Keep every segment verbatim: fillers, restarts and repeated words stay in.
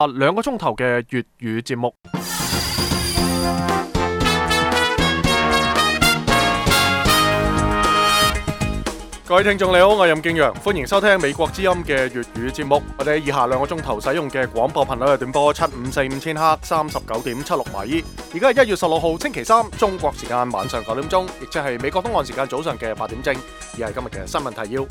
啊，兩個鐘頭嘅粵語節目。各位聽眾你好，我係任敬陽，歡迎收聽美國之音嘅粵語節目。我哋以下兩個鐘頭使用嘅廣播頻率係短波七五四五千赫，三十九點七六米。而家係一月十六號星期三，中國時間晚上九點鐘，亦即係美國東岸時間早上嘅八點正。而係今日嘅新聞提要。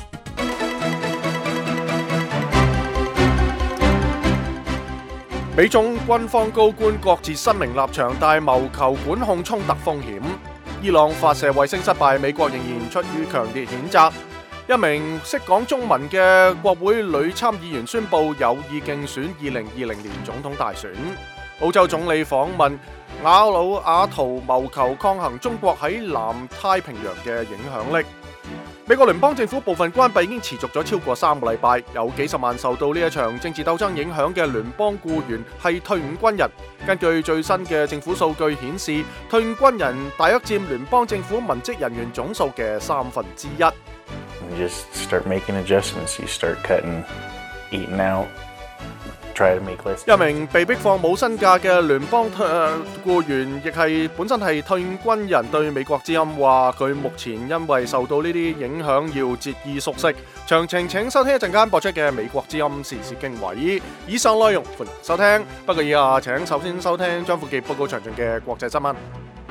美中軍方高官各自申明立場，但謀求管控衝突風險。伊朗發射衛星失敗，美國仍然出於強烈譴責。一名識講中文嘅國會女參議員宣布有意競選二零二零年總統大選。澳洲總理訪問瓦努阿圖，謀求抗衡中國喺南太平洋嘅影響力。美國聯邦政府部分關閉已經持續咗超過三個禮拜，有幾十萬受到呢一場政治鬥爭影響嘅聯邦僱員係退伍軍人。根據最新嘅政府數據顯示，退伍軍人大約佔聯邦政府文職人員總數嘅三分之一。 You just start making adjustments. You start cutting, eating out, try to make less. 一名被逼放冇薪假嘅聯邦退僱員，亦係本身係退伍軍人，對美國之音話：佢目前因為受到呢啲影響，要節衣縮食。詳情請收聽一陣間播出嘅美國之音時事經緯。以上內容歡迎收聽，不過以下請首先收聽張富傑報告詳盡嘅國際新聞。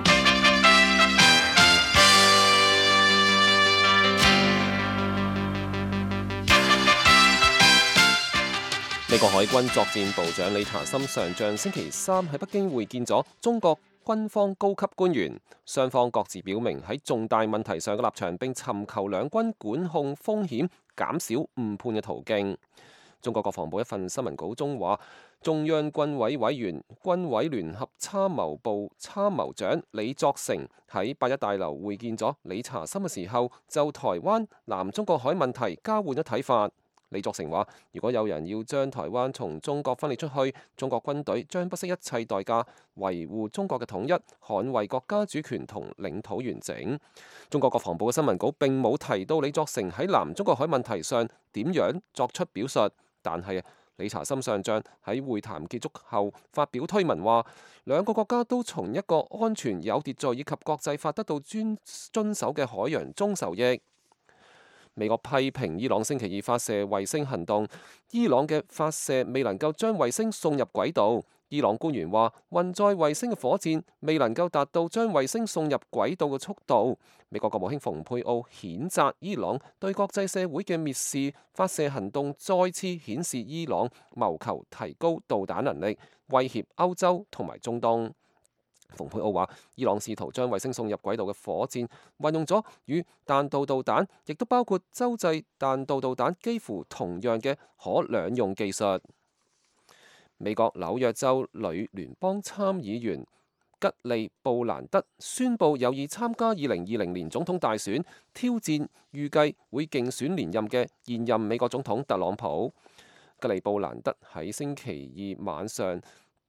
美國海軍作戰部長理查森上將星期三喺北京會見咗中國軍方高級官員，雙方各自表明喺重大問題上嘅立場，並尋求兩軍管控風險、減少誤判嘅途徑。中國國防部一份新聞稿中話，中央軍委委員、軍委聯合參謀部參謀長李作成喺八一大樓會見咗理查森嘅時候，就台灣、南中國海問題交換咗睇法。李作成話：如果有人要將台灣從中國分裂出去，中國軍隊將不惜一切代價維護中國嘅統一，捍衛國家主權同領土完整。中國國防部嘅新聞稿並冇提到李作成喺南中國海問題上點樣作出表述，但係理查森上將喺會談結束後發表推文話，兩個國家都從一個安全、有秩序以及國際法得到遵遵守嘅海洋中受益。美國批評伊朗星期二發射衛星行動，伊朗嘅發射未能夠將衛星送入軌道。伊朗官員話，運載衛星嘅火箭未能夠達到將衛星送入軌道嘅速度。美國國務卿蓬佩奧譴責伊朗對國際社會嘅蔑視，發射行動再次顯示伊朗謀求提高導彈能力，威脅歐洲同埋中東。蓬佩奧話，伊朗試圖將衛星送入軌道嘅火箭運用咗與彈道導彈，亦都包括洲際彈道導彈幾乎同樣嘅可兩用技術。美國紐約州女聯邦參議員吉利布蘭德宣布有意參加二零二零年總統大選，挑戰預計會競選連任嘅現任美國總統特朗普。吉利布蘭德喺星期二晚上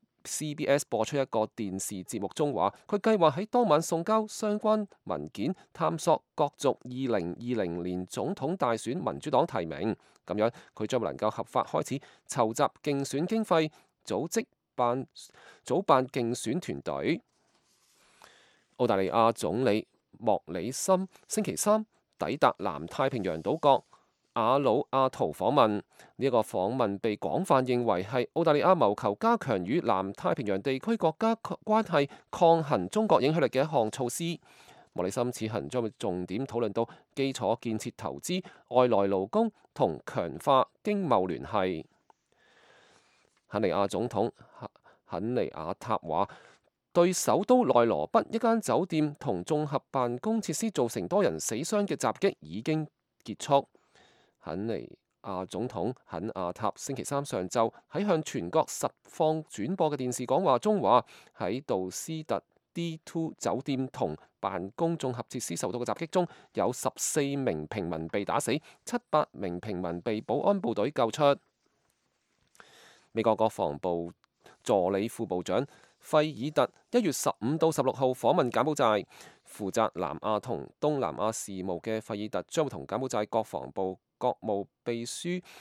C B S 播出一個電視節目中話，佢計劃喺當晚送交相關文件，探索角逐二零二零年總統大選民主黨提名。咁樣佢將能夠合法開始籌集競選經費，組織辦組辦競選團隊。澳大利亞總理莫里森星期三抵達南太平洋島國瓦努阿圖訪問，呢、這、一個訪問被廣泛認為係澳大利亞謀求加強與南太平洋地區國家關係、抗衡中國影響力嘅一項措施。莫里森此行將會重點討論到基礎建設投資、外來勞工同強化經貿聯繫。肯尼亞總統肯尼亞塔話，對首都內羅畢一間酒店同綜合辦公設施造成多人死傷嘅襲擊已經結束。肯尼亞總統肯亞塔星期三上晝喺向全國實況轉播嘅電視講話中話，喺杜斯特 D 二 酒店同辦公綜合設施受到嘅襲擊中，有十四名平民被打死，七百名平民被保安部隊救出。美國國防部助理副部長費爾特一月十五到十六號訪問柬埔寨，負責南亞同東南亞事務嘅費爾特將會同柬埔寨國防部國務秘書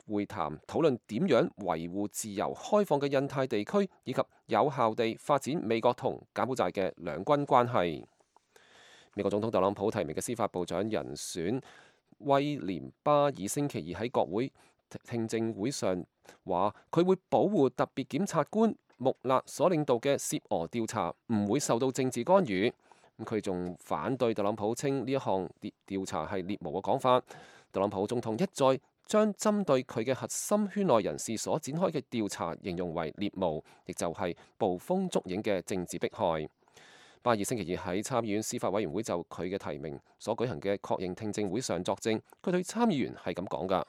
會談，討論點樣維護自由開放嘅印太地區，以及有效地發展美國同柬埔寨嘅兩軍關係。美國總統特朗普提名嘅司法部長人選威廉巴爾星期二喺國會聽證會上話，佢會保護特別檢察官穆勒所領導嘅涉俄調查唔會受到政治干預。佢仲反對特朗普稱呢一項調查係獵巫嘅講法。特朗普總統一再將針對佢嘅核心圈內人士所展開嘅調查形容為獵巫，亦就係捕風捉影嘅政治迫害。巴爾星期二喺參議院司法委員會就佢嘅提名所舉行嘅確認聽證會上作證，佢對參議員係咁講㗎。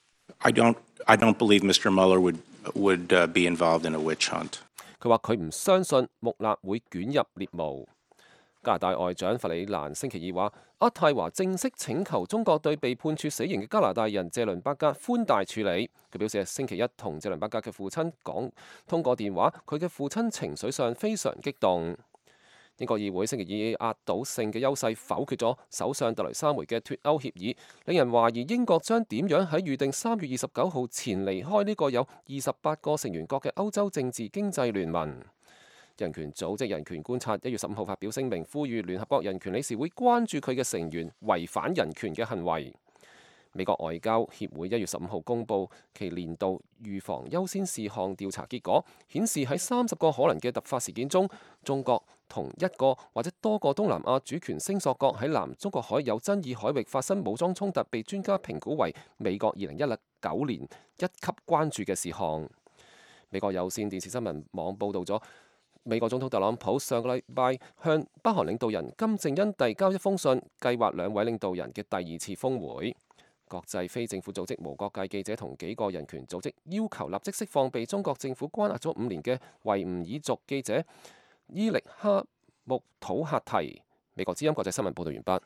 I don't, I don't believe Mister Mueller would, would, uh, be involved in a witch hunt. 佢話佢唔相信穆勒會捲入獵巫。加拿大外長弗里蘭星期二話，渥太華正式請求中國對被判處死刑嘅加拿大人謝倫伯格寬大處理。佢表示星期一同謝倫伯格嘅父親講通過電話，佢嘅父親情緒上非常激動。英國議會星期二以壓倒性嘅優勢否決咗首相特蕾莎梅嘅脫歐協議，令人懷疑英國將點樣喺預定三月二十九號前離開呢個有二十八個成員國嘅歐洲政治經濟聯盟。人權組織人權觀察一月十五號發表聲明，呼籲聯合國人權理事會關注佢嘅成員違反人權嘅行為。美國外交協會一月十五號公佈其年度預防優先事項調查結果，顯示喺三十個可能嘅突發事件中，中國同一個或者多個東南亞主權聲索國喺南中國海有爭議海域發生武裝衝突，被專家評估為美國二零一九年一級關注嘅事項。美國有線電視新聞網報導咗，美國總統特朗普上個禮拜向北韓領導人金正恩遞交一封信，計劃兩位領導人嘅第二次峰會。國際非政府組織無國界記者同幾個人權組織要求立即釋放被中國政府關押咗五年嘅維吾爾族記者伊力哈木土赫提。美國之音國際新聞報道完畢。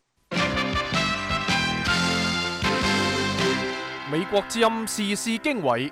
美國之音時事經緯。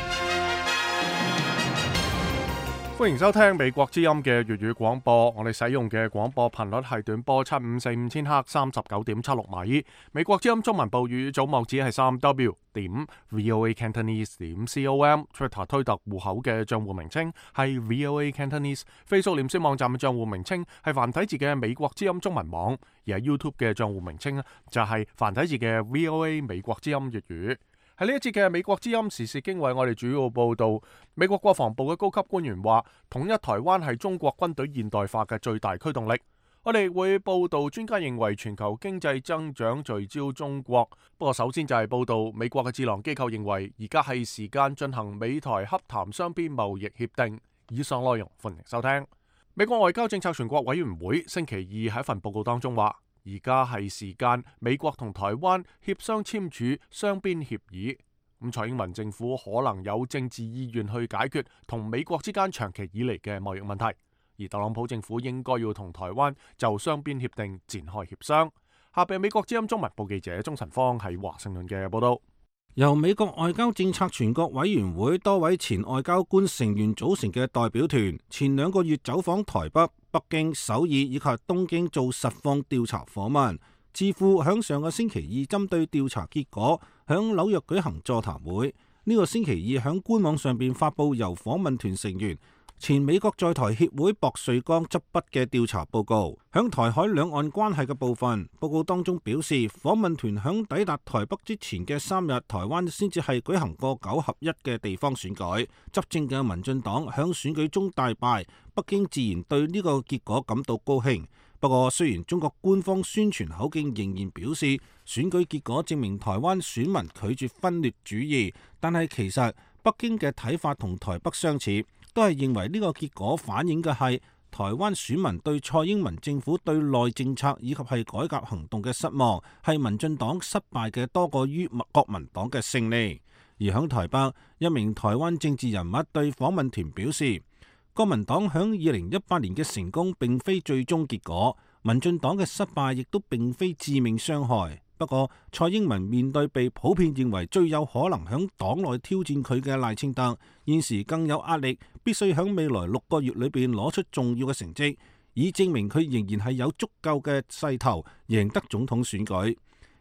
歡迎收聽美國之音嘅粵語廣播，我哋使用嘅廣播頻率係短波七五四五千赫三十九點七六米。美國之音中文部粵語組網址係三 w 點 voa cantonese 點 com，Twitter 推特戶口嘅賬戶名稱係 voa cantonese，Facebook 臉書網站嘅賬戶名稱係繁體字嘅美國之音中文網，而喺 YouTube 嘅賬戶名稱就係繁體字嘅 voa 美國之音粵語。喺呢一節嘅美國之音時事經緯，我哋主要報道美國國防部嘅高級官員話，統一台灣係中國軍隊現代化嘅最大驅動力。我哋會報道專家認為全球經濟增長聚焦中國。不過首先就係報道美國嘅智囊機構認為，而家係時間進行美台洽談雙邊貿易協定。以上內容歡迎收聽。美國外交政策全國委員會星期二喺一份報告當中話，而家係時間，美國同台灣協商簽署雙邊協議。咁蔡英文政府可能有政治意願去解決同美國之間長期以嚟嘅貿易問題，而特朗普政府應該要同台灣就雙邊協定展開協商。下邊美國之音中文部記者鍾晨芳喺華盛頓嘅報道。 由美國外交政策全國委員會多位前外交官成員組成嘅代表團，前兩個月走訪台北、北京、首爾以及東京做實況調查訪問。智庫響上個星期二針對調查結果，響紐約舉行座談會。呢、這個星期二響官網上邊發佈由訪問團成員前美國在台協會薄瑞剛執筆嘅調查報告，響台海兩岸關係嘅部分，報告當中表示，訪問團響抵達台北之前嘅三日，台灣先至係舉行過九合一嘅地方選舉，執政嘅民進黨響選舉中大敗，北京自然對呢個結果感到高興。不過，雖然中國官方宣傳口徑仍然表示選舉結果證明台灣選民拒絕分裂主義，但係其實北京嘅睇法同台北相似，都係認為呢個結果反映嘅係台灣選民對蔡英文政府對內政策以及係改革行動嘅失望，係民進黨失敗嘅多過於國民黨嘅勝利。而響台北，一名台灣政治人物對訪問團表示，國民黨響二零一八年嘅成功並非最終結果，民進黨嘅失敗亦都並非致命傷害。不過蔡英文面對被普遍認為最有可能響黨內挑戰佢嘅賴清德，現時更有壓力，必須響未來六個月裏邊攞出重要嘅成績，以證明佢仍然係有足夠嘅勢頭贏得總統選舉。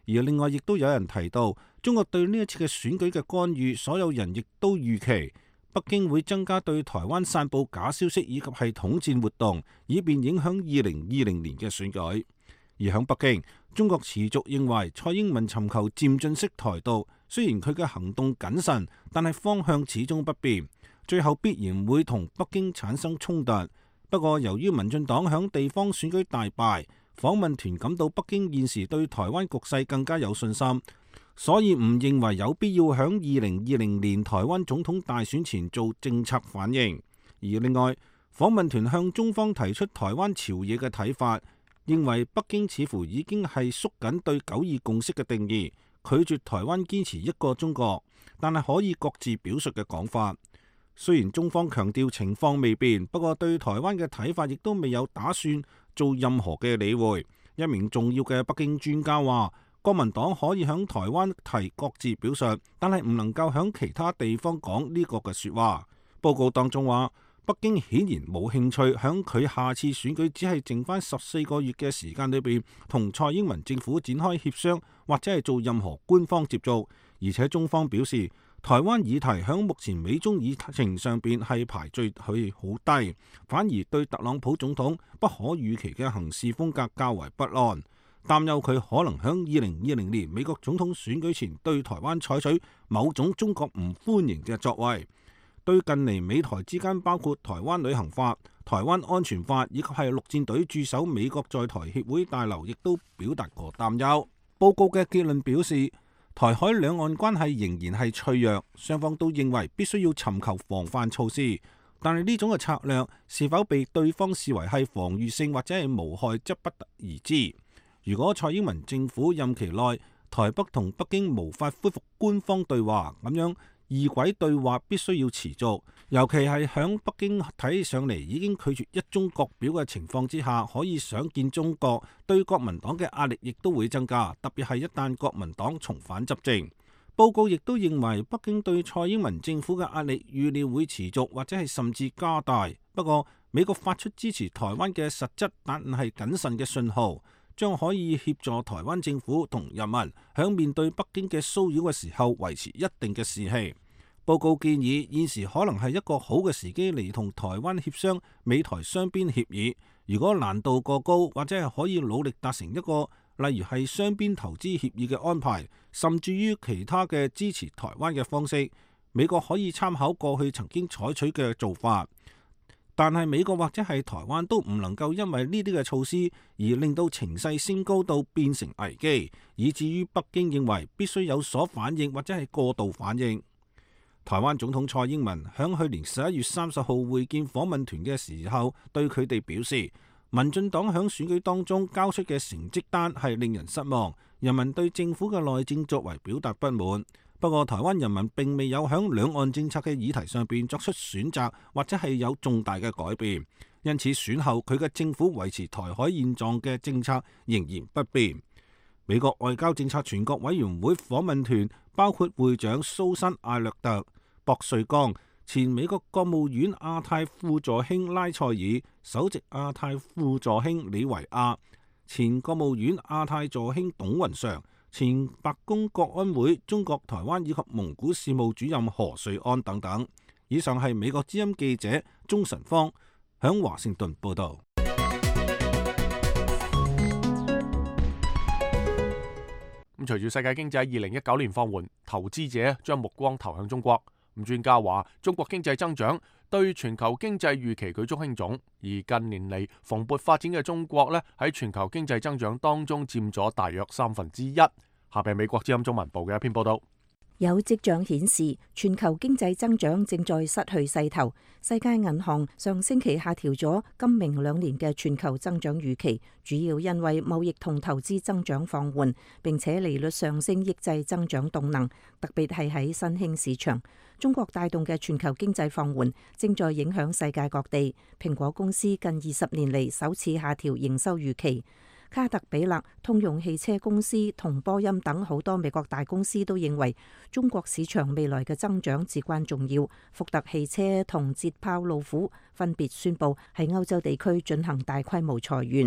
而另外亦都有人提到，中國對呢一次嘅選舉嘅干預，所有人亦都預期北京會增加對台灣散佈假消息以及係統戰活動，以便影響二零二零年嘅選舉。而喺北京，中國持續認為蔡英文尋求漸進式台獨，雖然佢嘅行動謹慎，但係方向始終不變，最後必然會同北京產生衝突。不過由於民進黨響地方選舉大敗，訪問團感到北京現時對台灣局勢更加有信心，所以唔認為有必要響二零二零年台灣總統大選前做政策反應。而另外，訪問團向中方提出台灣朝野嘅睇法，認為北京似乎已經係縮緊對九二共識嘅定義，拒絕台灣堅持一個中國，但係可以各自表述嘅講法。雖然中方強調情況未變，不過對台灣嘅睇法亦都未有打算做任何嘅理會。一名重要嘅北京專家話，國民黨可以響台灣提各自表述，但係唔能夠響其他地方講呢個嘅說話。報告當中話，北京顯然冇興趣響佢下次選舉只係剩翻十四個月嘅時間裏邊，同蔡英文政府展開協商或者係做任何官方接觸。而且中方表示，台灣議題響目前美中議程上邊係排序佢好低，反而對特朗普總統不可預期嘅行事風格較為不安，擔憂佢可能響二零二零年美國總統選舉前對台灣採取某種中國唔歡迎嘅作為。對近嚟美台之間包括台灣旅行法、台灣安全法以及係陸戰隊駐守美國在台協會大樓，亦都表達過擔憂。報告嘅結論表示，台海兩岸關係仍然係脆弱，雙方都認為必須要尋求防範措施，但係呢種嘅策略是否被對方視為係防禦性或者係無害，則不得而知。如果蔡英文政府任期內台北同北京無法恢復官方對話，咁樣異軌對話必須要持續，尤其係響北京睇上嚟已經拒絕一中各表嘅情況之下，可以想見中國對國民黨嘅壓力亦都會增加，特別係一旦國民黨重返執政。報告亦都認為北京對蔡英文政府嘅壓力預料會持續或者係甚至加大。不過美國發出支持台灣嘅實質但係謹慎嘅信號，將可以協助台灣政府同人民響面對北京嘅騷擾嘅時候維持一定嘅士氣。報告建議現時可能係一個好嘅時機嚟同台灣協商美台雙邊協議，如果難度過高，或者係可以努力達成一個例如係雙邊投資協議嘅安排，甚至於其他嘅支持台灣嘅方式，美國可以參考過去曾經採取嘅做法。但係美國或者係台灣都唔能夠因為呢啲嘅措施而令到情勢升高到變成危機，以至於北京認為必須有所反應或者係過度反應。台灣總統蔡英文響去年十一月三十號會見訪問團嘅時候，對佢哋表示，民進黨響選舉當中交出嘅成績單係令人失望，人民對政府嘅內政作為表達不滿。不過台灣人民並未有響兩岸政策嘅議題上邊作出選擇，或者係有重大嘅改變，因此選後佢嘅政府維持台海現狀嘅政策仍然不變。美國外交政策全國委員會訪問團包括會長蘇珊·艾略特、博瑞剛、前美國國務院亞太副助卿拉塞爾、首席亞太副助卿李維亞、前國務院亞太助卿董雲常、前白宮國安會中國台灣以及蒙古事務主任何瑞安等等。以上係美國之音記者鍾晨芳響華盛頓報道。 咁隨住世界經濟二零一九年放緩，投資者將目光投向中國。咁專家話，中國經濟增長對全球經濟預期舉足輕重，而近年嚟蓬勃發展嘅中國呢，喺全球經濟增長當中佔咗大約三分之一。下邊美國之音中文部嘅一篇報道。 有跡象顯示，全球經濟增長正在失去勢頭。世界銀行上星期下調咗今明兩年嘅全球增長預期，主要因為貿易同投資增長放緩，並且利率上升抑制增長動能，特別係喺新興市場。中國帶動嘅全球經濟放緩正在影響世界各地。蘋果公司近二十年嚟首次下調營收預期。卡特彼勒、通用汽車公司同波音等好多美國大公司都認為中國市場未來嘅增長至關重要。福特汽車同捷豹路虎分別宣布喺歐洲地區進行大規模裁員。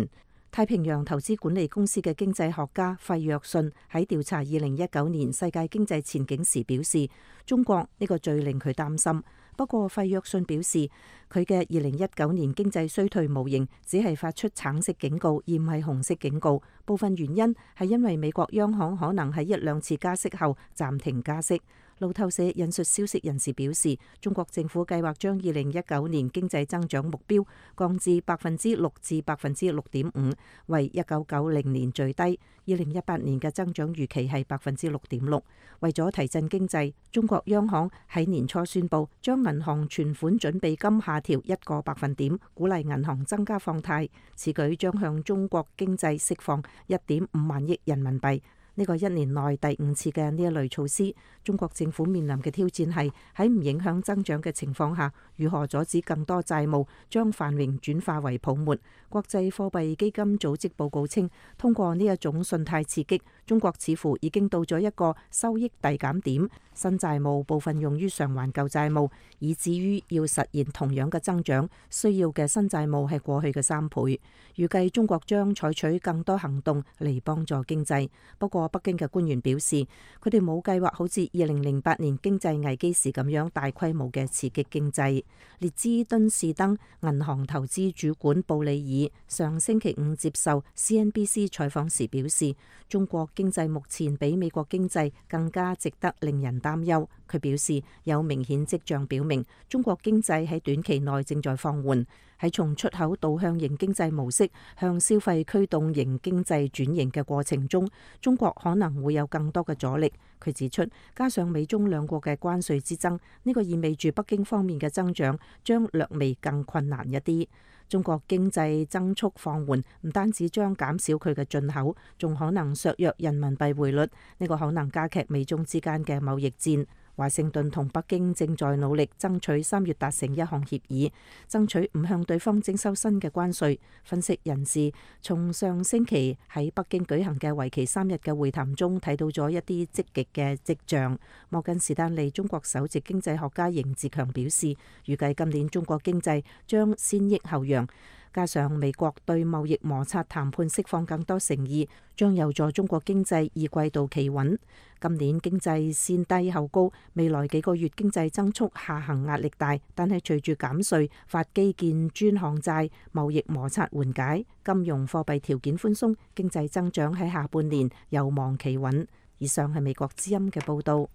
太平洋投資管理公司嘅經濟學家費約遜喺調查二零一九年世界經濟前景時表示，中國呢個最令佢擔心。不過費約遜表示，佢嘅二零一九年經濟衰退模型只係發出橙色警告，而唔係紅色警告。部分原因係因為美國央行可能喺一兩次加息後暫停加息。路透社引述消息人士表示，中國政府計劃將二零一九年經濟增長目標降至百分之六至百分之六點五，為一九九零年最低。二零一八年嘅增長預期係百分之六點六。為咗提振經濟，中國央行喺年初宣布將銀行存款準備金下調一個百分點，鼓勵銀行增加放貸。此舉將向中國經濟釋放一點五萬億人民幣。呢個一年內第五次嘅呢一類措施。中國政府面臨嘅挑戰係喺唔影響增長嘅情況下，如何阻止更多債務將繁榮轉化為泡沫。國際貨幣基金組織報告稱，通過呢一種信貸刺激，中國似乎已經到咗一個收益遞減點。新債務部分用於償還舊債務，以至於要實現同樣嘅增長，需要嘅新債務係過去嘅三倍。預計中國將採取更多行動嚟幫助經濟。不過北京嘅官員表示，佢哋冇計劃好似二零零八年經濟危機時咁樣大規模嘅刺激經濟。列支敦士登銀行投資主管布里爾上星期五接受 C N B C 採訪時表示，中國經濟目前比美國經濟更加值得令人擔憂。佢表示，有明顯跡象表明中國經濟喺短期內正在放緩，喺從出口導向型經濟模式向消費驅動型經濟轉型嘅過程中，中國可能會有更多嘅阻力。佢指出，加上美中兩國嘅關稅之爭，呢個意味住北京方面嘅增長將略微更困難一啲。中國經濟增速放緩，唔單止將減少佢嘅進口，仲可能削弱人民幣匯率，呢個可能加劇美中之間嘅貿易戰。華盛頓同北京正在努力爭取三月達成一項協議，爭取唔向對方徵收新嘅關稅。分析人士從上星期喺北京舉行嘅為期三日嘅會談中睇到咗一啲積極嘅跡象。摩根士丹利中國首席經濟學家邢志強表示，預計今年中國經濟將先抑後揚。加上美國對貿易摩擦談判釋放更多誠意，將有助中國經濟二季度企穩。今年經濟先低後高，未來幾個月經濟增速下行壓力大，但係隨住減稅、發基建專項債、貿易摩擦緩解、金融貨幣條件寬鬆，經濟增長喺下半年有望企穩。以上係美國之音嘅報導。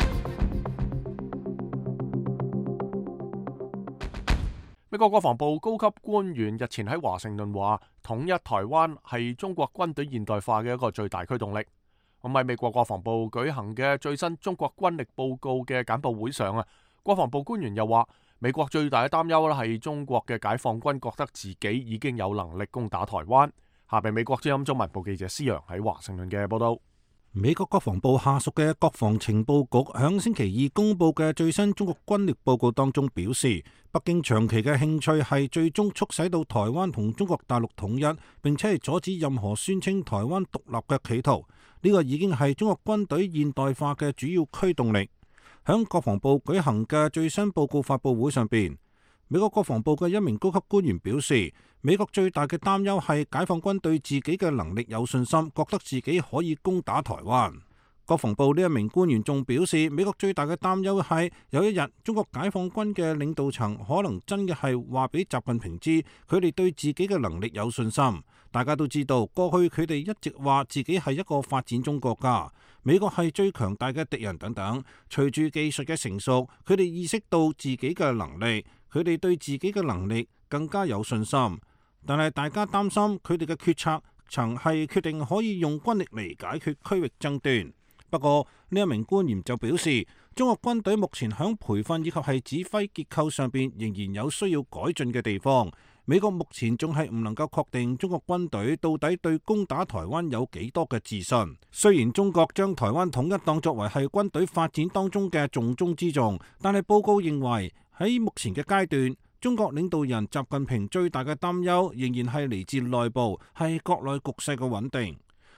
美國國防部高級官員日前喺華盛頓話，統一台灣係中國軍隊現代化嘅一個最大驅動力。咁喺美國國防部舉行嘅最新中國軍力報告嘅簡報會上啊，國防部官員又話，美國最大嘅擔憂咧係中國嘅解放軍覺得自己已經有能力攻打台灣。下邊美國之音中文部記者施洋喺華盛頓嘅報道。 美國國防部下屬嘅國防情報局響星期二公佈嘅最新中國軍力報告當中表示，北京長期嘅興趣係最終促使到台灣同中國大陸統一，並且係阻止任何宣稱台灣獨立嘅企圖。呢個已經係中國軍隊現代化嘅主要驅動力。響國防部舉行嘅最新報告發佈會上邊，美國國防部嘅一名高級官員表示，美國最大嘅擔憂係解放軍對自己嘅能力有信心，覺得自己可以攻打台灣。國防部呢一名官員仲表示，美國最大嘅擔憂係有一日中國解放軍嘅領導層可能真嘅係話俾習近平知，佢哋對自己嘅能力有信心。大家都知道，過去佢哋一直話自己係一個發展中國家，美國係最強大嘅敵人等等。隨住技術嘅成熟，佢哋意識到自己嘅能力，佢哋對自己嘅能力更加有信心。但係大家擔心佢哋嘅決策曾係決定可以用軍力嚟解決區域爭端。不過呢一名官員就表示，中國軍隊目前響培訓以及係指揮結構上邊仍然有需要改進嘅地方。美國目前仲係唔能夠確定中國軍隊到底對攻打台灣有幾多嘅自信。雖然中國將台灣統一當作為係軍隊發展當中嘅重中之重，但係報告認為喺目前嘅階段，中國領導人習近平最大嘅擔憂仍然係嚟自內部，係國內局勢嘅穩定。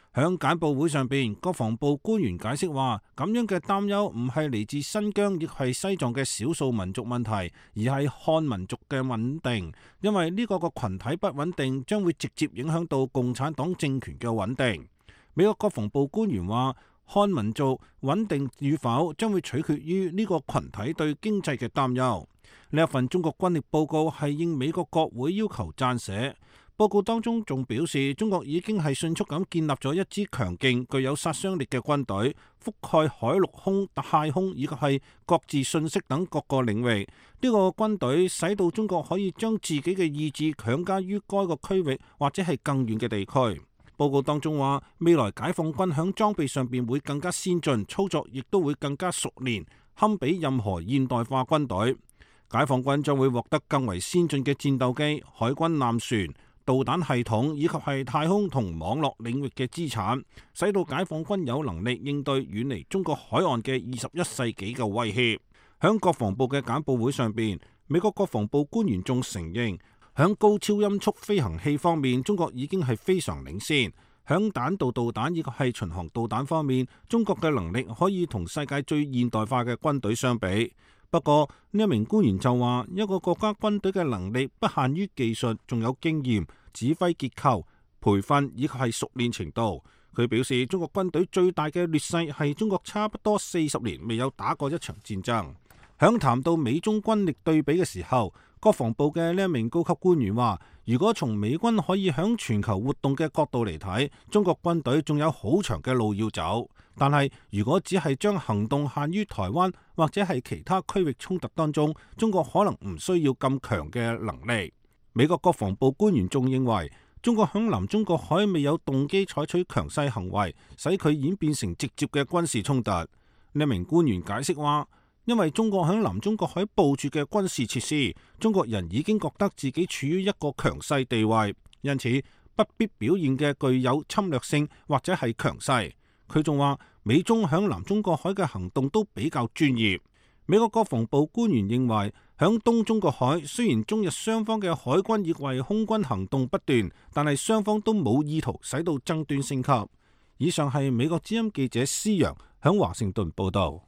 響簡報會上邊，國防部官員解釋話，咁樣嘅擔憂唔係嚟自新疆亦係西藏嘅少數民族問題，而係漢民族嘅穩定，因為呢個個群體不穩定，將會直接影響到共產黨政權嘅穩定。美國國防部官員話，漢民族穩定與否將會取決於呢個群體對經濟嘅擔憂。呢一份中國軍力報告係應美國國會要求撰寫。報告當中仲表示，中國已經係迅速咁建立咗一支強勁、具有殺傷力嘅軍隊，覆蓋海陸空、太空以及係各自信息等各個領域。呢個軍隊使到中國可以將自己嘅意志強加於該個區域或者係更遠嘅地區。報告當中話，未來解放軍響裝備上邊會更加先進，操作亦都會更加熟練，堪比任何現代化軍隊。解放軍將會獲得更為先進嘅戰鬥機、海軍艦船、導彈系統以及係太空同網絡領域嘅資產，使到解放軍有能力應對遠離中國海岸嘅二十一世紀嘅威脅。響國防部嘅簡報會上邊，美國國防部官員仲承認，響高超音速飛行器方面，中國已經係非常領先。響彈道導彈以及係巡航導彈方面，中國嘅能力可以同世界最現代化嘅軍隊相比。不過呢一名官員就話，一個國家軍隊嘅能力不限於技術，仲有經驗、指揮結構、培訓以及係熟練程度。佢表示，中國軍隊最大嘅劣勢係中國差不多四十年未有打過一場戰爭。響談到美中軍力對比嘅時候，國防部嘅呢一名高級官員話，如果從美軍可以響全球活動嘅角度嚟睇，中國軍隊仲有好長嘅路要走。但係如果只係將行動限於台灣或者係其他區域衝突當中，中國可能唔需要咁強嘅能力。美國國防部官員仲認為，中國響南中國海未有動機採取強勢行為，使佢演變成直接嘅軍事衝突。呢名官員解釋話，因為中國響南中國海部署嘅軍事設施，中國人已經覺得自己處於一個強勢地位，因此不必表現嘅具有侵略性或者係強勢。佢仲話，美中響南中國海嘅行動都比較專業。美國國防部官員認為，響東中國海雖然中日雙方嘅海軍亦為空軍行動不斷，但係雙方都冇意圖使到爭端升級。以上係美國之音記者施洋響華盛頓報道。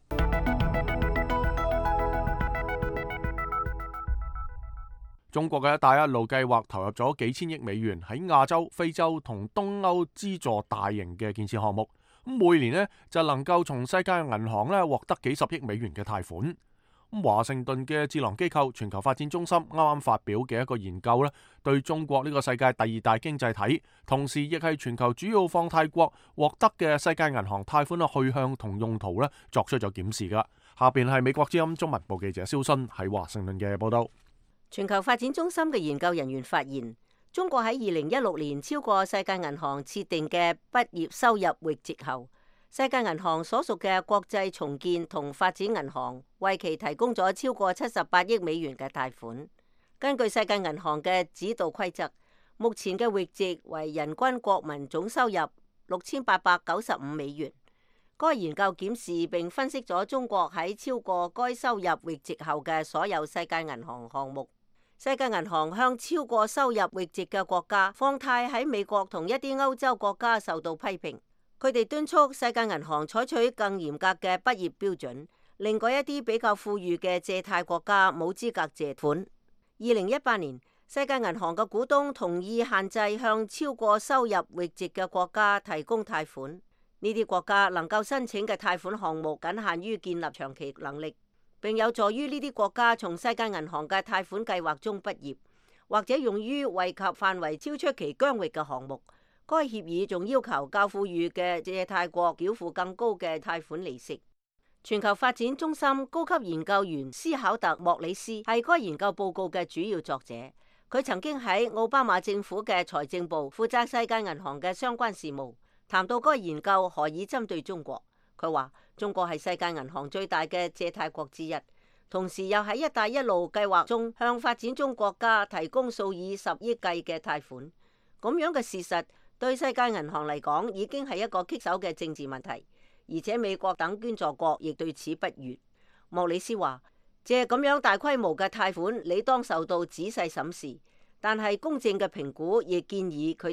中國嘅一帶一路計劃投入咗幾千億美元喺亞洲、非洲同東歐資助大型嘅建設項目。咁每年呢就能夠從世界銀行咧獲得幾十億美元嘅貸款。咁華盛頓嘅智囊機構全球發展中心啱啱發表嘅一個研究咧，對中國呢個世界第二大經濟體，同時亦係全球主要放貸國獲得嘅世界銀行貸款嘅去向同用途咧，作出咗檢視噶。下邊係美國之音中文部記者蕭新喺華盛頓嘅報道。 全球發展中心嘅研究人員發現，中國喺二零一六年超過世界銀行設定嘅畢業收入閾值後，世界銀行所屬嘅國際重建同發展銀行為其提供咗超過七十八億美元嘅貸款。根據世界銀行嘅指導規則，目前嘅閾值為人均國民總收入六千八百九十五美元。該研究檢視並分析咗中國喺超過該收入閾值後嘅所有世界銀行項目。世界銀行向超過收入閾值嘅國家放貸，喺美國同一啲歐洲國家受到批評。佢哋敦促世界銀行採取更嚴格嘅畢業標準，令嗰一啲比較富裕嘅借貸國家冇資格借款。二零一八年，世界銀行嘅股東同意限制向超過收入閾值嘅國家提供貸款。呢啲國家能夠申請嘅貸款項目僅限於建立長期能力，並有助於呢啲國家從世界銀行嘅貸款計劃中畢業，或者用於惠及範圍超出其疆域嘅項目。該協議仲要求較富裕嘅借貸國繳付更高嘅貸款利息。全球發展中心高級研究員斯考特莫里斯係該研究報告嘅主要作者。佢曾經喺奧巴馬政府嘅財政部負責世界銀行嘅相關事務。談到該研究何以針對中國，佢話中國係世界銀行最大嘅借貸國之一，同時又喺一帶一路計劃中向發展中國家提供數以十億計嘅貸款。咁樣嘅事實對世界銀行嚟講已經係一個棘手嘅政治問題，而且美國等捐助國亦對此不悅。莫里斯話，借咁樣大規模嘅貸款，理當受到仔細審視，但係公正嘅評估亦建議佢哋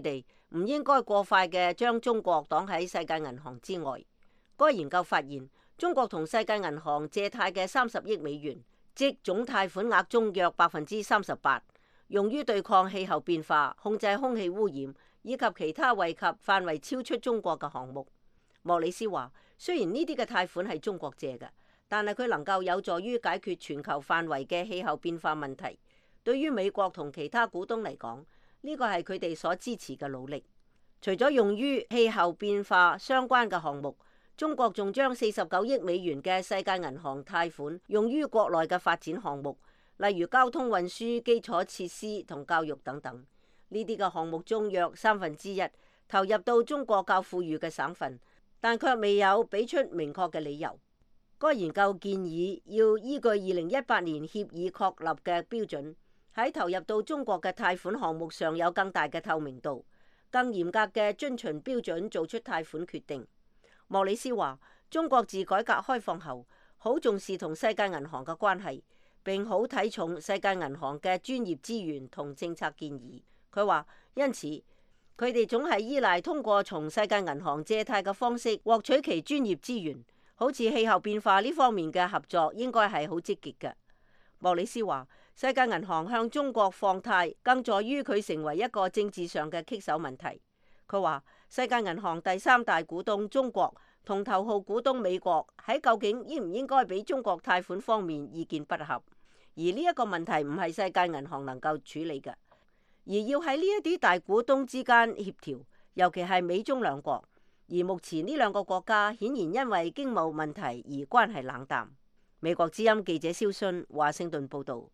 唔應該過快嘅將中國擋喺世界銀行之外。該研究發現，中國同世界銀行借貸嘅三十億美元，即總貸款額中約百分之三十八，用於對抗氣候變化、控制空氣污染以及其他惠及範圍超出中國嘅項目。莫里斯話：雖然呢啲嘅貸款係中國借嘅，但係佢能夠有助於解決全球範圍嘅氣候變化問題。對於美國同其他股東嚟講，呢個係佢哋所支持嘅努力。除咗用於氣候變化相關嘅項目，中國仲將四十九億美元嘅世界銀行貸款用於國內嘅發展項目，例如交通運輸、基礎設施同教育等等。呢啲嘅項目中約三分之一投入到中國較富裕嘅省份，但卻未有俾出明確嘅理由。該研究建議要依據二零一八年協議確立嘅標準，喺投入到中國嘅貸款項目上有更大嘅透明度，更嚴格嘅遵循標準做出貸款決定。莫里斯話：中國自改革開放後，好重視同世界銀行嘅關係，並好睇重世界銀行嘅專業資源同政策建議。佢話：因此，佢哋總係依賴通過從世界銀行借貸嘅方式獲取其專業資源，好似氣候變化呢方面嘅合作應該係好積極嘅。莫里斯話：世界銀行向中國放貸，更在於佢成為一個政治上嘅棘手問題。佢話：世界銀行第三大股東中國同頭號股東美國喺究竟應唔應該俾中國貸款方面意見不合，而呢一個問題唔係世界銀行能夠處理嘅，而要喺呢一啲大股東之間協調，尤其係美中兩國。而目前呢兩個國家顯然因為經貿問題而關係冷淡。美國之音記者蕭信華盛頓報導。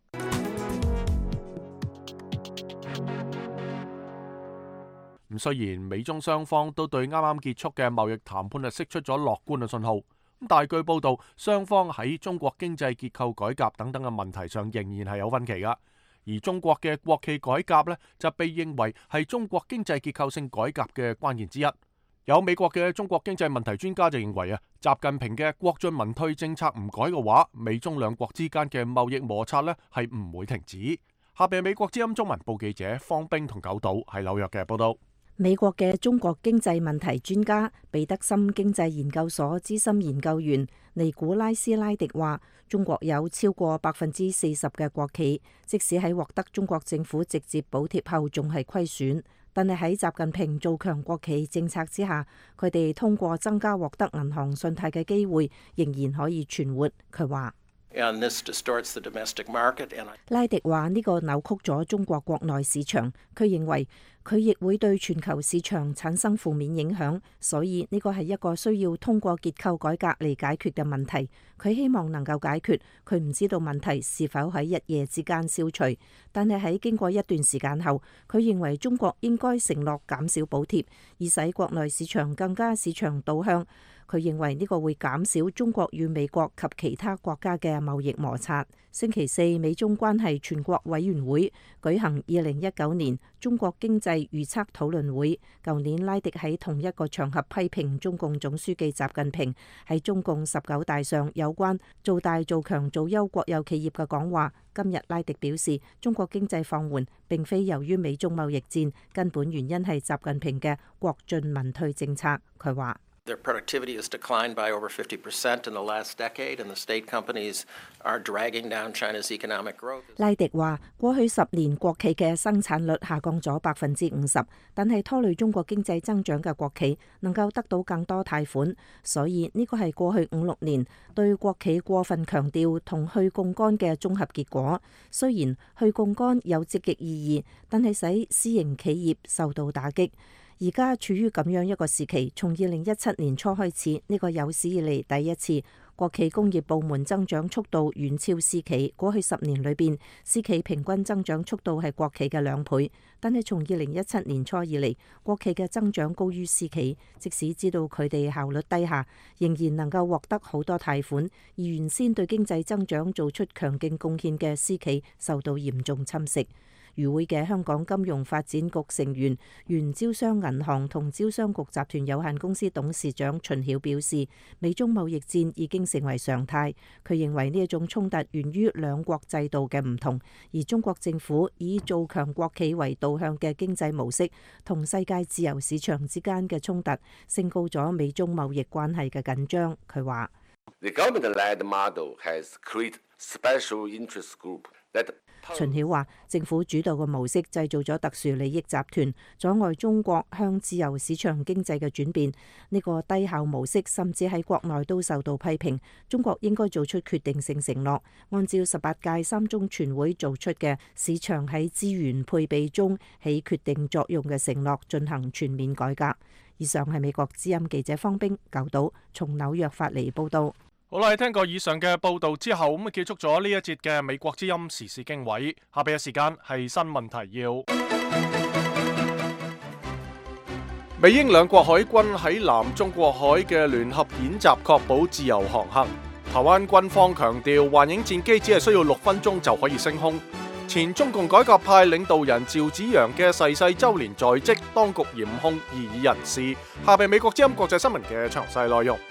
咁雖然美中雙方都對啱啱結束嘅貿易談判係釋出咗樂觀嘅信號，咁但係據報道，雙方喺中國經濟結構改革等等嘅問題上仍然係有分歧噶。而中國嘅國企改革呢，就被認為係中國經濟結構性改革嘅關鍵之一。有美國嘅中國經濟問題專家就認為啊，習近平嘅國進民退政策唔改嘅話，美中兩國之間嘅貿易摩擦呢係唔會停止。下邊美國之音中文部記者方冰同九島喺紐約嘅報道。 美國嘅中國經濟問題專家彼得森經濟研究所資深研究員尼古拉斯拉迪話：中國有超過百分之四十嘅國企，即使喺獲得中國政府直接補貼後，仲係虧損。但係喺習近平做強國企政策之下，佢哋通過增加獲得銀行信貸嘅機會，仍然可以存活。佢話。拉迪話呢個扭曲咗中國國內市場，佢認為佢亦會對全球市場產生負面影響，所以呢個係一個需要通過結構改革嚟解決嘅問題。佢希望能夠解決，佢唔知道問題是否喺一夜之間消除，但係喺經過一段時間後，佢認為中國應該承諾減少補貼，以使國內市場更加市場導向。佢認為呢個會減少中國與美國及其他國家嘅貿易摩擦。星期四，美中關係全國委員會舉行二零一九年中國經濟預測討論會。舊年拉迪喺同一個場合批評中共總書記習近平喺中共十九大上有關做大做強做優國有企業嘅講話。今日拉迪表示，中國經濟放緩並非由於美中貿易戰，根本原因係習近平嘅國進民退政策。佢話 Their productivity has declined by over fifty percent in the last decade, and the state companies are dragging down China's economic growth. 拉迪話：過去十年國企嘅生產率下降咗百分之五十，但係拖累中國經濟增長嘅國企能夠得到更多貸款，所以呢個係過去五六年對國企過分強調同去槓桿嘅綜合結果。雖然去槓桿有積極意義，但係使私營企業受到打擊。而家處於咁樣一個時期，從二零一七年初開始，呢個有史以嚟第一次國企工業部門增長速度遠超私企。過去十年裏邊，私企平均增長速度係國企嘅兩倍，但係從二零一七年初以嚟，國企嘅增長高於私企。即使知道佢哋效率低下，仍然能夠獲得好多貸款，而原先對經濟增長做出強勁貢獻嘅私企受到嚴重侵蝕。 與會嘅香港金融發展局成員、原招商銀行同招商局集團有限公司董事長秦曉表示，美中貿易戰已經成為常態。佢認為呢一種衝突源於兩國制度嘅唔同，而中國政府以做強國企為導向嘅經濟模式同世界自由市場之間嘅衝突，升高咗美中貿易關係嘅緊張。佢話秦曉話：政府主導嘅模式製造咗特殊利益集團，阻礙中國向自由市場經濟嘅轉變。呢個低效模式甚至喺國內都受到批評。中國應該做出決定性承諾，按照十八屆三中全會做出嘅市場喺資源配備中起決定作用嘅承諾進行全面改革。以上係美國之音記者方冰九島從紐約發嚟報道。 好啦，聽過以上嘅報道之後，咁啊結束咗呢一節嘅美國之音時事經緯。下邊嘅時間係新聞提要。美英兩國海軍喺南中國海嘅聯合演習，確保自由航行。台灣軍方強調，幻影戰機只係需要六分鐘就可以升空。前中共改革派領導人趙紫陽嘅逝世週年在即，當局嚴控異議人士。下邊美國之音國際新聞嘅詳細內容。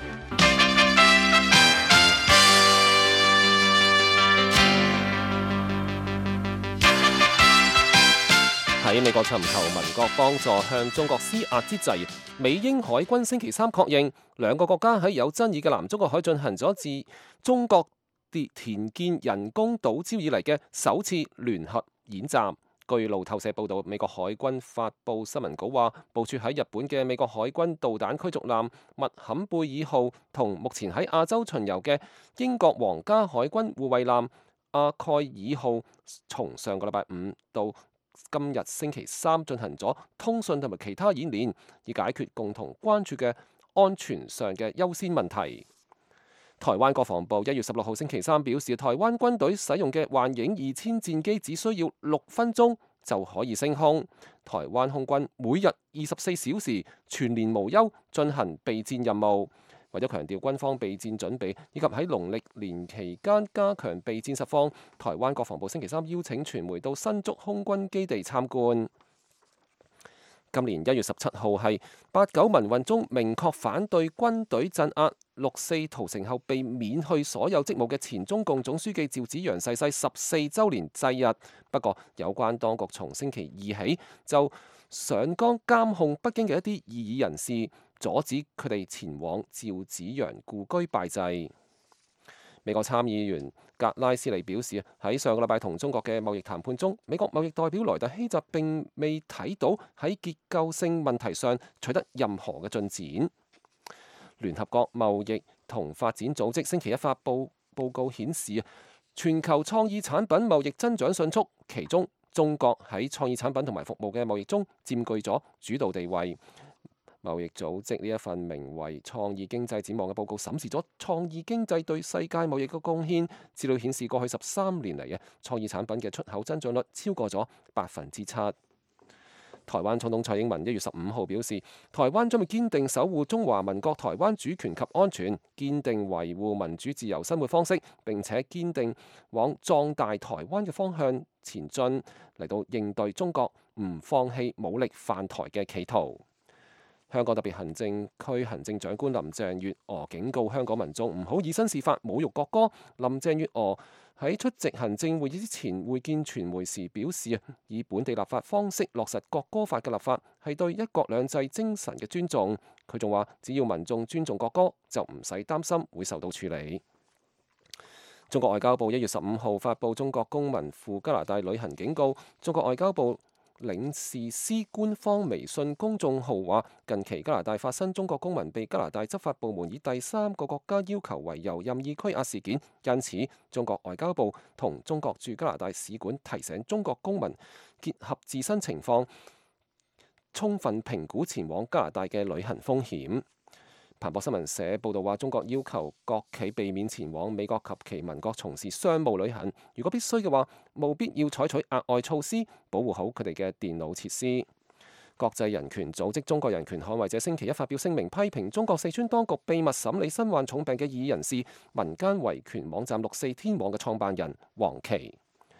喺美國尋求民國幫助向中國施壓之際，美英海軍星期三確認兩個國家喺有爭議嘅南中國海進行咗自中國填建人工島礁以嚟嘅首次聯合演習。據路透社報導，美國海軍發布新聞稿話，部署喺日本嘅美國海軍導彈驅逐艦麥坎貝爾號同目前喺亞洲巡遊嘅英國皇家海軍護衛艦阿蓋爾號，從上個禮拜五到今日星期三進行咗通訊同埋其他演練，以解決共同關注嘅安全上嘅優先問題。台灣國防部一月十六號星期三表示，台灣軍隊使用嘅幻影二千戰機只需要六分鐘就可以升空。台灣空軍每日二十四小時全年無休進行備戰任務。為咗強調軍方備戰準備以及喺農曆年期間加強備戰實況，台灣國防部星期三邀請傳媒到新竹空軍基地參觀。今年一月十七號係八九民運中明確反對軍隊鎮壓六四屠城後被免去所有職務嘅前中共總書記趙紫陽逝世十四週年祭日。不過，有關當局從星期二起就上綱監控北京嘅一啲異議人士，阻止佢哋前往趙紫陽故居拜祭。美國參議員格拉斯利表示，喺上個禮拜同中國嘅貿易談判中，美國貿易代表萊特希澤並未睇到喺結構性問題上取得任何嘅進展。聯合國貿易同發展組織星期一發布報告顯示，全球創意產品貿易增長迅速，其中中國喺創意產品同埋服務嘅貿易中佔據咗主導地位。貿易組織呢一份名為《創意經濟展望》嘅報告審視咗創意經濟對世界貿易嘅貢獻。資料顯示，過去十三年嚟嘅創意產品嘅出口增長率超過咗百分之七。台灣總統蔡英文一月十五號表示，台灣將會堅定守護中華民國台灣主權及安全，堅定維護民主自由生活方式，並且堅定往壯大台灣嘅方向前進，嚟到應對中國唔放棄武力犯台嘅企圖。香港特別行政區行政長官林鄭月娥警告香港民眾唔好以身試法侮辱國歌。林鄭月娥喺出席行政會議之前會見傳媒時表示，以本地立法方式落實國歌法嘅立法係對一國兩制精神嘅尊重。佢仲話，只要民眾尊重國歌，就唔使擔心會受到處理。中國外交部一月十五號發布中國公民赴加拿大旅行警告。中國外交部領事司官方微信公眾號話，近期加拿大發生中國公民被加拿大執法部門以第三個國家要求為由任意拘押事件，因此中國外交部同中國駐加拿大使館提醒中國公民結合自身情況，充分評估前往加拿大嘅旅行風險。彭博新聞社報道話，中國要求國企避免前往美國及其盟國從事商務旅行，如果必須嘅話，務必要採取額外措施，保護好佢哋嘅電腦設施。國際人權組織中國人權捍衛者星期一發表聲明，批評中國四川當局秘密審理身患重病嘅異議人士，民間維權網站六四天網嘅創辦人黃琦。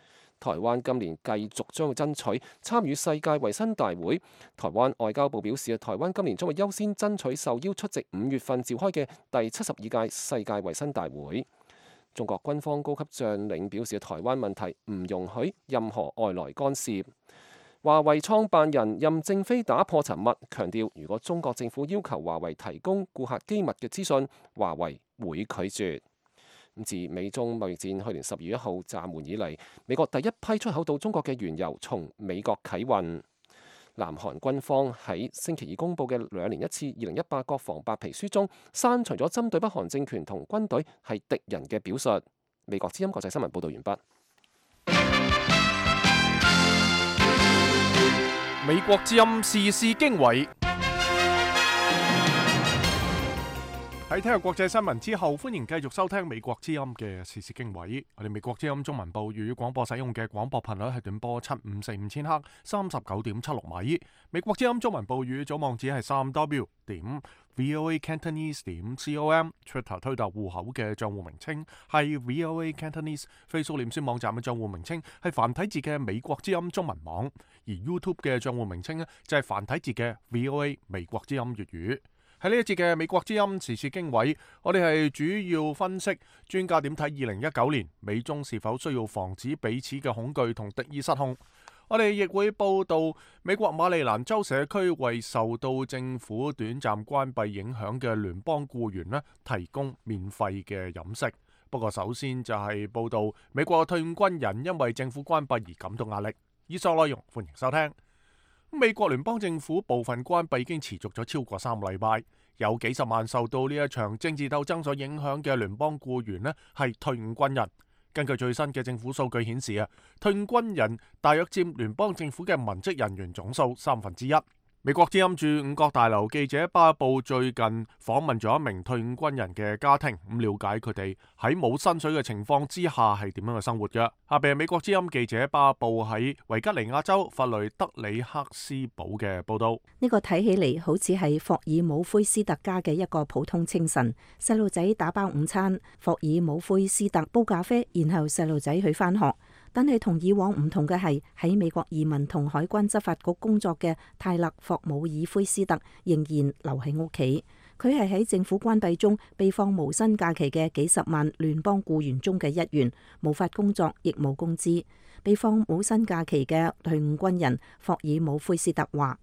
台灣今年繼續將會爭取參與世界衛生大會。台灣外交部表示，台灣今年將會優先爭取受邀出席五月份召開嘅第七十二屆世界衛生大會。中國軍方高級將領表示，台灣問題唔容許任何外來干涉。華為創辦人任正非打破沉默，強調如果中國政府要求華為提供顧客機密嘅資訊，華為會拒絕。自美中貿易戰去年十二月一號暫緩以嚟，美國第一批出口到中國嘅原油從美國啟運。南韓軍方喺星期二公佈嘅兩年一次二零一八國防白皮書中，刪除咗針對北韓政權同軍隊係敵人嘅表述。美國之音國際新聞報導完畢。 美國之音時事經緯。喺聽日國際新聞之後，歡迎繼續收聽美國之音嘅時事經緯。我哋美國之音中文部粵語廣播使用嘅廣播頻率係短波七五四五千赫，三十九點七六米。美國之音中文部粵語組網址係三 w 點 voa cantonese 點 com。Twitter 推特戶口嘅賬戶名稱係 voa cantonese。Facebook 臉書網站嘅賬戶名稱係繁體字嘅美國之音中文網，而 YouTube 嘅賬戶名稱呢就係繁體字嘅 voa 美國之音粵語。喺呢一節嘅美國之音時事經緯，我哋係主要分析專家點睇二零一九年美中是否需要防止彼此嘅恐懼同敵意失控。我哋亦會報道美國馬里蘭州社區為受到政府短暫關閉影響嘅聯邦僱員呢提供免費嘅飲食。不過首先就係報道美國退伍軍人因為政府關閉而感到壓力。以上內容歡迎收聽。美國聯邦政府部分關閉已經持續咗超過三個禮拜，有幾十萬受到呢一場政治鬥爭所影響嘅聯邦僱員呢係退伍軍人。根據最新嘅政府數據顯示啊，退伍軍人大約佔聯邦政府嘅文職人員總數三分之一。美國之音駐五角大樓記者巴布最近訪問咗一名退伍軍人嘅家庭，咁了解佢哋喺冇薪水嘅情況之下係點樣嘅生活嘅。下邊係美國之音記者巴布喺維吉尼亞州弗雷德里克斯堡嘅報道。 呢個睇起嚟好似係霍爾姆灰斯特家嘅一個普通清晨，細路仔打包午餐，霍爾姆灰斯特煲咖啡，然後細路仔去返學。但係同以往唔同嘅係，喺美國移民同海關執法局工作嘅泰勒霍姆爾灰斯特仍然留喺屋企。佢係喺政府關閉中被放無薪假期嘅幾十萬聯邦僱員中嘅一員，無法工作亦冇工資。被放無薪假期嘅退伍軍人霍爾姆灰斯特話：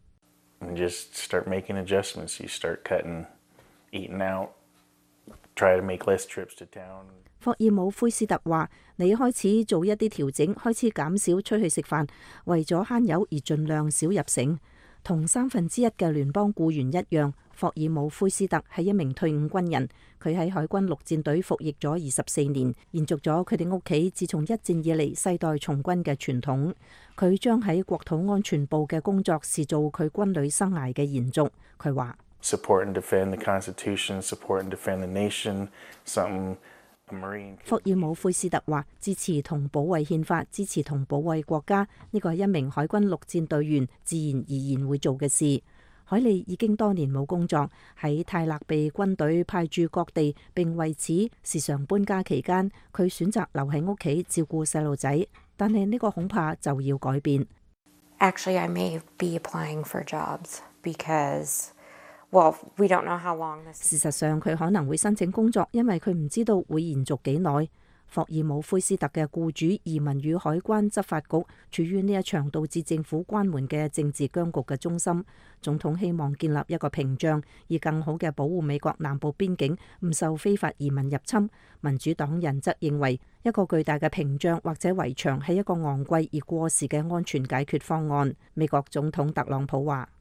霍爾姆灰斯特話：你開始做一啲調整，開始減少出去食飯，為咗慳油而盡量少入城。同三分之一嘅聯邦僱員一樣，霍爾姆灰斯特係一名退伍軍人。佢喺海軍陸戰隊服役咗二十四年，延續咗佢哋屋企自從一戰以嚟世代從軍嘅傳統。佢將喺國土安全部嘅工作視做佢軍旅生涯嘅延續。佢話 ：Support and defend the Constitution, support and defend the nation, something。 霍爾姆灰斯特話：支持同保衛憲法，支持同保衛國家，呢個係一名海軍陸戰隊員自然而然會做嘅事。海利已經多年冇工作，喺泰勒被軍隊派駐各地，並為此時常搬家期間，佢選擇留喺屋企照顧細路仔。但係呢個恐怕就要改變。 Actually, I may be applying for jobs because Well, we don't know how long this is. 事實上，佢可能會申請工作，因為佢唔知道會延續幾耐。霍爾姆灰斯特嘅僱主移民與海關執法局處於呢一場導致政府關門嘅政治僵局嘅中心。總統希望建立一個屏障，以更好嘅保護美國南部邊境唔受非法移民入侵。民主黨人則認為一個巨大嘅屏障或者圍牆係一個昂貴而過時嘅安全解決方案。美國總統特朗普話。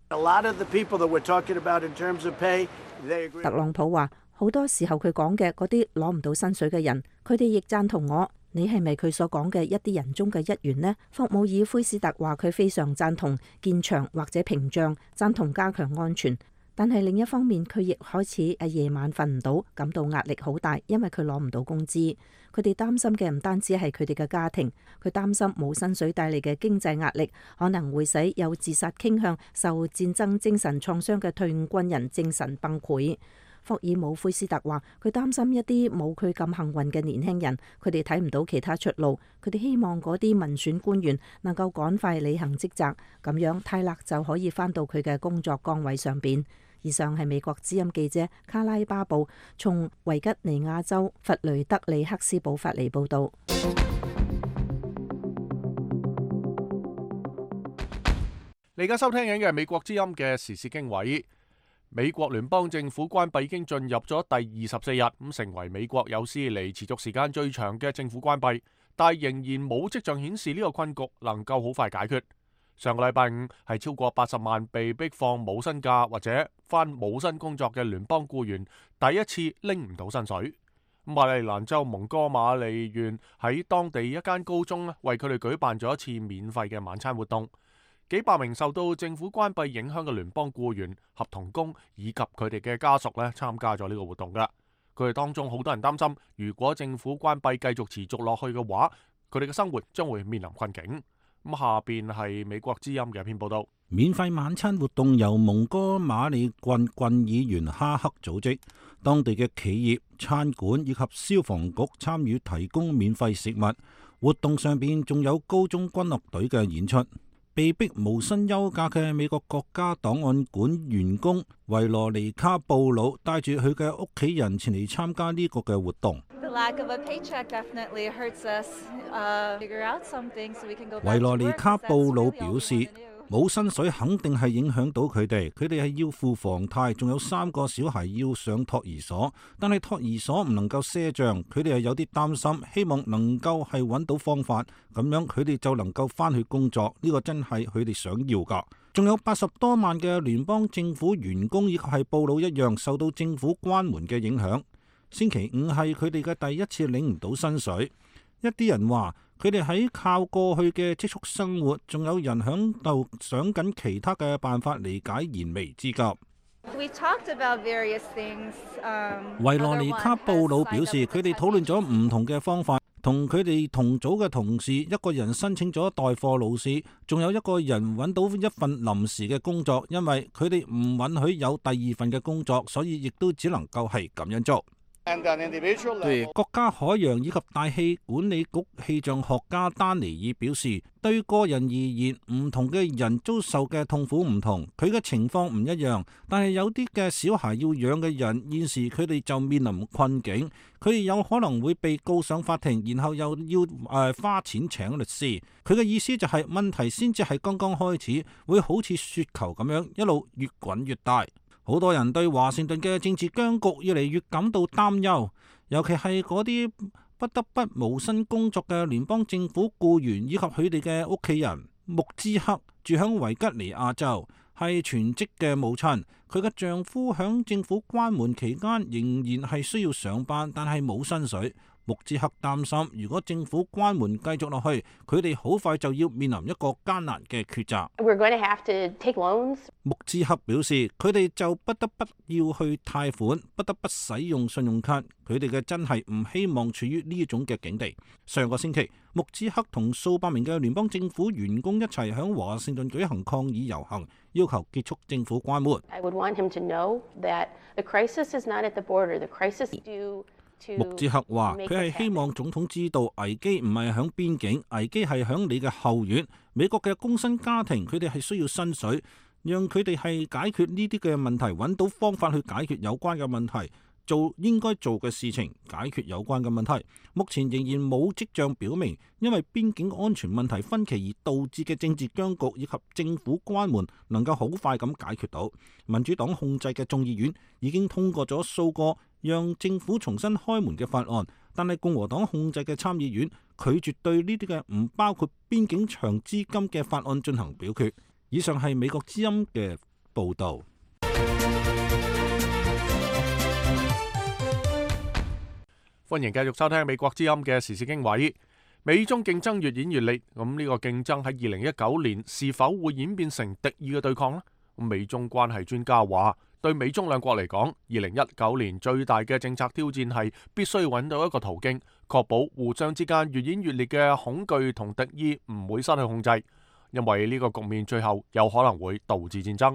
特朗普話：好多時候佢講嘅嗰啲攞唔到薪水嘅人，佢哋亦贊同我。你係咪佢所講嘅一啲人中嘅一員呢？霍姆爾灰斯特話：佢非常贊同建牆或者屏障，贊同加強安全。但係另一方面，佢亦開始誒夜晚瞓唔到，感到壓力好大，因為佢攞唔到工資。佢哋擔心嘅唔單止係佢哋嘅家庭，佢擔心冇薪水帶嚟嘅經濟壓力，可能會使有自殺傾向、受戰爭精神創傷嘅退伍軍人精神崩潰。 霍爾姆灰斯特話：佢擔心一啲冇佢咁幸運嘅年輕人，佢哋睇唔到其他出路，佢哋希望嗰啲民選官員能夠趕快履行職責，咁樣泰勒就可以返到佢嘅工作崗位上邊。以上係美國之音記者卡拉巴布從維吉尼亞州弗雷德里克斯堡發嚟報導。 你而家收聽緊嘅係美國之音嘅時事經緯。美國聯邦政府關閉已經進入咗第二十四日，咁成為美國有史以嚟持續時間最長嘅政府關閉，但係仍然冇跡象顯示呢個困局能夠好快解決。上個禮拜五係超過八十萬被逼放冇薪假或者返冇薪工作嘅聯邦僱員第一次拎唔到薪水。馬里蘭州蒙哥馬利縣喺當地一間高中咧，為佢哋舉辦咗一次免費嘅晚餐活動。幾百名受到政府關閉影響嘅聯邦僱員、合同工以及佢哋嘅家屬咧，參加咗呢個活動噶。佢哋當中好多人擔心，如果政府關閉繼續持續落去嘅話，佢哋嘅生活將會面臨困境。咁下邊係美國之音嘅一篇報道。 免費晚餐活動由蒙哥馬利郡郡議員哈克組織，當地嘅企業、餐館以及消防局參與提供免費食物。活動上邊仲有高中軍樂隊嘅演出。被逼無薪休假嘅美國國家檔案館員工維羅尼卡布魯帶住佢嘅屋企人前嚟參加呢個嘅活動。維羅尼卡布魯表示，冇薪水肯定係影響到佢哋，佢哋係要付房貸，仲有三個小孩要上托兒所，但係托兒所唔能夠賒賬，佢哋係有啲擔心，希望能夠係揾到方法，咁樣佢哋就能夠翻去工作，呢個真係佢哋想要噶。仲有八十多萬嘅聯邦政府員工以及係布魯一樣受到政府關門嘅影響。星期五係佢哋嘅第一次領唔到薪水，一啲人話佢哋喺靠過去嘅積蓄生活，仲有人響度想緊其他嘅辦法嚟解燃眉之急。維羅尼卡布魯表示，佢哋討論咗唔同嘅方法，同佢哋同組嘅同事，一個人申請咗代課老師，仲有一個人揾到一份臨時嘅工作，因為佢哋唔允許有第二份嘅工作，所以亦都只能夠係咁樣做。對國家海洋以及大氣管理局氣象學家丹尼爾表示，對個人而言，唔同嘅人遭受嘅痛苦唔同，佢嘅情況唔一樣。但係有啲嘅小孩要養嘅人，現時佢哋就面臨困境，佢哋有可能會被告上法庭，然後又要誒、呃、花錢請律師。佢嘅意思就係、是、問題先至係剛剛開始，會好似雪球咁樣一路越滾越大。好多人對華盛頓嘅政治僵局越嚟越感到擔憂，尤其係嗰啲不得不無薪工作嘅聯邦政府僱員以及佢哋嘅屋企人。穆茲克住響維吉尼亞州，係全職嘅母親，佢嘅丈夫響政府關門期間仍然係需要上班，但係冇薪水。穆茲克擔心，如果政府關門繼續落去，佢哋好快就要面臨一個艱難嘅抉擇。 We're going to have to take loans. 穆茲克表示，佢哋就不得不要去貸款，不得不使用信用卡。佢哋嘅真係唔希望處於呢一種嘅境地。上個星期，穆茲克同數百名嘅聯邦政府員工一齊響華盛頓舉行抗議遊行，要求結束政府關門。 I would want him to know that the crisis is not at the border. The crisis is due. 穆茲克話：佢係希望總統知道危機唔係響邊境，危機係響你嘅後院。美國嘅工薪家庭，佢哋係需要薪水，讓佢哋係解決呢啲嘅問題，揾到方法去解決有關嘅問題，做應該做嘅事情，解決有關嘅問題。目前仍然冇跡象表明，因為邊境安全問題分歧而導致嘅政治僵局以及政府關門能夠好快咁解決到。民主黨控制嘅眾議院已經通過咗數個讓政府重新開門嘅法案，但係共和黨控制嘅參議院拒絕對呢啲嘅唔包括邊境長資金嘅法案進行表決。以上係美國之音嘅報導。 歡迎繼續收聽美國之音嘅時事經緯。美中競爭越演越烈，咁呢個競爭喺二零一九年是否會演變成敵意嘅對抗呢？美中關係專家話，對美中兩國嚟講，二零一九年最大嘅政策挑戰係必須揾到一個途徑，確保互相之間越演越烈嘅恐懼同敵意唔會失去控制，因為呢個局面最後有可能會導致戰爭。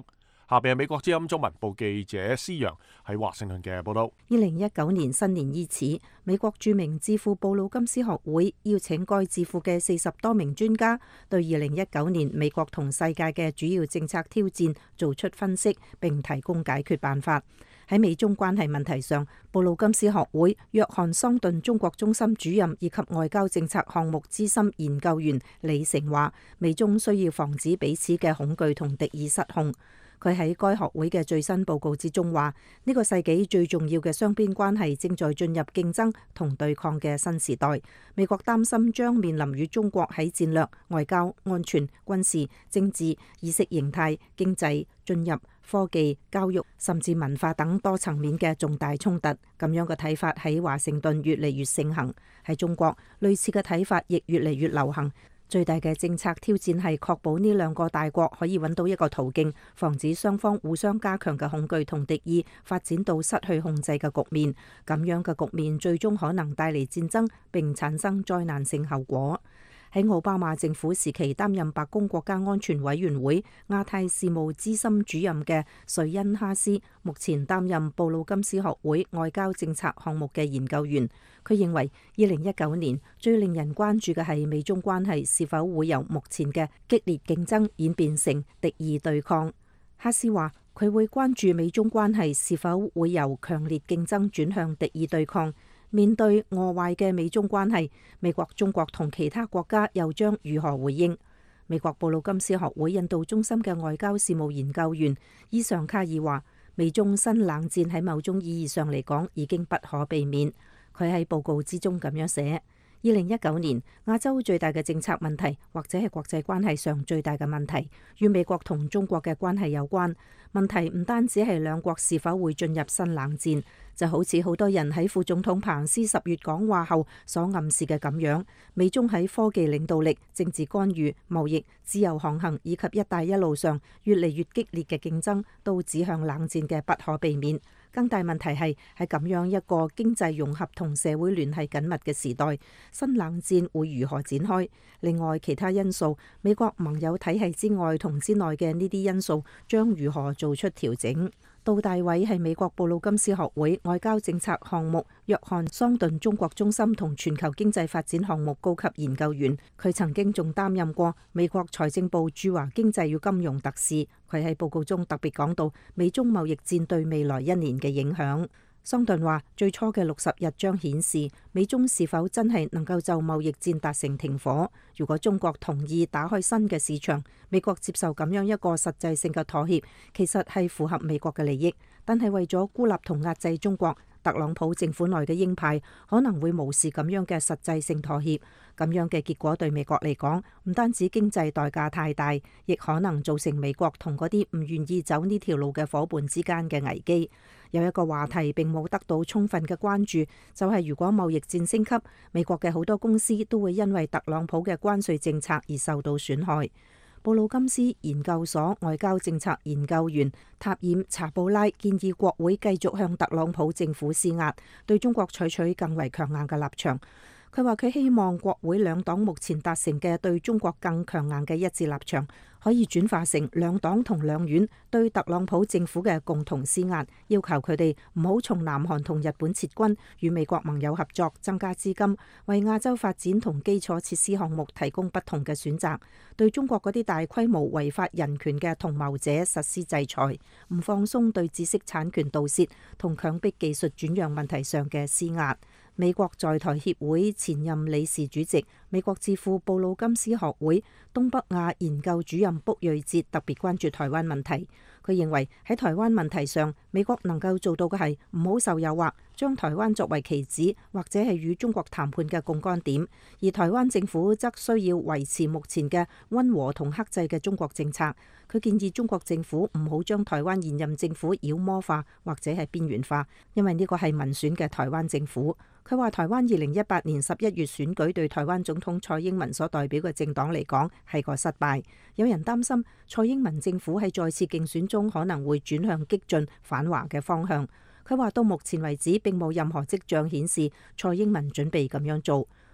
下邊係美國之音中文部記者施陽喺華盛頓嘅報道。 二零一九年新年伊始，美國著名智庫布魯金斯學會邀請該智庫嘅四十多名專家，對二零一九年美國同世界嘅主要政策挑戰做出分析，並提供解決辦法。喺美中關係問題上，布魯金斯學會約翰桑頓中國中心主任以及外交政策項目資深研究員李成話，美中需要防止彼此嘅恐懼同敵意失控。佢喺該學會嘅最新報告之中話，呢個世紀最重要嘅雙邊關係正在進入競爭同對抗嘅新時代。美國擔心將面臨與中國喺戰略、外交、安全、軍事、政治、意識形態、經濟、進入科技、教育甚至文化等多層面嘅重大衝突。咁樣嘅睇法喺華盛頓越嚟越盛行，喺中國類似嘅睇法亦越嚟越流行。最大嘅政策挑戰係確保呢兩個大國可以揾到一個途徑，防止雙方互相加強嘅恐懼同敵意發展到失去控制嘅局面。咁樣嘅局面最終可能帶嚟戰爭並產生災難性後果。喺奧巴馬政府時期擔任白宮國家安全委員會亞太事務資深主任嘅瑞恩哈斯，目前擔任布魯金斯學會外交政策項目嘅研究員。佢認為二零一九年最令人關注嘅係美中關係是否會由目前嘅激烈競爭演變成敵意對抗。哈斯話佢會關注美中關係是否會由強烈競爭轉向敵意對抗。面對惡壞嘅美中關係，美國、中國同其他國家又將如何回應？美國布魯金斯學會印度中心嘅外交事務研究員伊尚卡爾話，美中新冷戰喺某種意義上嚟講已經不可避免。佢喺報告之中咁樣寫：二零一九年亞洲最大嘅政策問題，或者係國際關係上最大嘅問題，與美國同中國嘅關係有關。問題唔單止係兩國是否會進入新冷戰，就好似好多人喺副總統彭斯十月講話後所暗示嘅咁樣，美中喺科技領導力、政治干預、貿易、自由航行以及一帶一路上越嚟越激烈嘅競爭，都指向冷戰嘅不可避免。更大問題係喺咁樣一個經濟融合同社會聯繫緊密嘅時代，新冷戰會如何展開？另外其他因素，美國盟友體系之外同之內嘅呢啲因素將如何做出調整？杜大偉係美國布魯金斯學會外交政策項目約翰桑頓中國中心同全球經濟發展項目高級研究員，佢曾經仲擔任過美國財政部駐華經濟與金融特使。佢喺報告中特別講到美中貿易戰對未來一年嘅影響。桑頓話：最初嘅六十日將顯示美中是否真係能夠就貿易戰達成停火。如果中國同意打開新嘅市場，美國接受咁樣一個實際性嘅妥協，其實係符合美國嘅利益。但係為咗孤立同壓制中國，特朗普政府內嘅鷹派可能會無視咁樣嘅實際性妥協。咁樣嘅結果對美國嚟講，唔單止經濟代價太大，亦可能造成美國同嗰啲唔願意走呢條路嘅夥伴之間嘅危機。有一個話題並冇得到充分嘅關注，就係如果貿易戰升級，美國嘅好多公司都會因為特朗普嘅關稅政策而受到損害。布魯金斯研究所外交政策研究員塔爾查布拉建議國會繼續向特朗普政府施壓，對中國採取更為強硬嘅立場。佢話佢希望國會兩黨目前達成嘅對中國更強硬嘅一致立場，可以轉化成兩黨同兩院對特朗普政府嘅共同施壓，要求佢哋唔好從南韓同日本撤軍，與美國盟友合作，增加資金，為亞洲發展同基礎設施項目提供不同嘅選擇，對中國嗰啲大規模違法人權嘅同謀者實施制裁，唔放鬆對知識產權盜竊同強迫技術轉讓問題上嘅施壓。美國在台協會前任理事主席、美國智庫布魯金斯學會東北亞研究主任卜瑞哲特別關注台灣問題。佢認為喺台灣問題上，美國能夠做到嘅係唔好受誘惑，將台灣作為棋子，或者係與中國談判嘅槓桿點，而台灣政府則需要維持目前嘅溫和同克制嘅中國政策。佢建議中國政府唔好將台灣現任政府妖魔化或者係邊緣化，因為呢個係民選嘅台灣政府。佢話台灣二零一八年十一月選舉對台灣總統蔡英文所代表嘅政黨嚟講係個失敗。有人擔心蔡英文政府喺再次競選中可能會轉向激進反華嘅方向。佢話到目前為止並冇任何跡象顯示蔡英文準備咁樣做。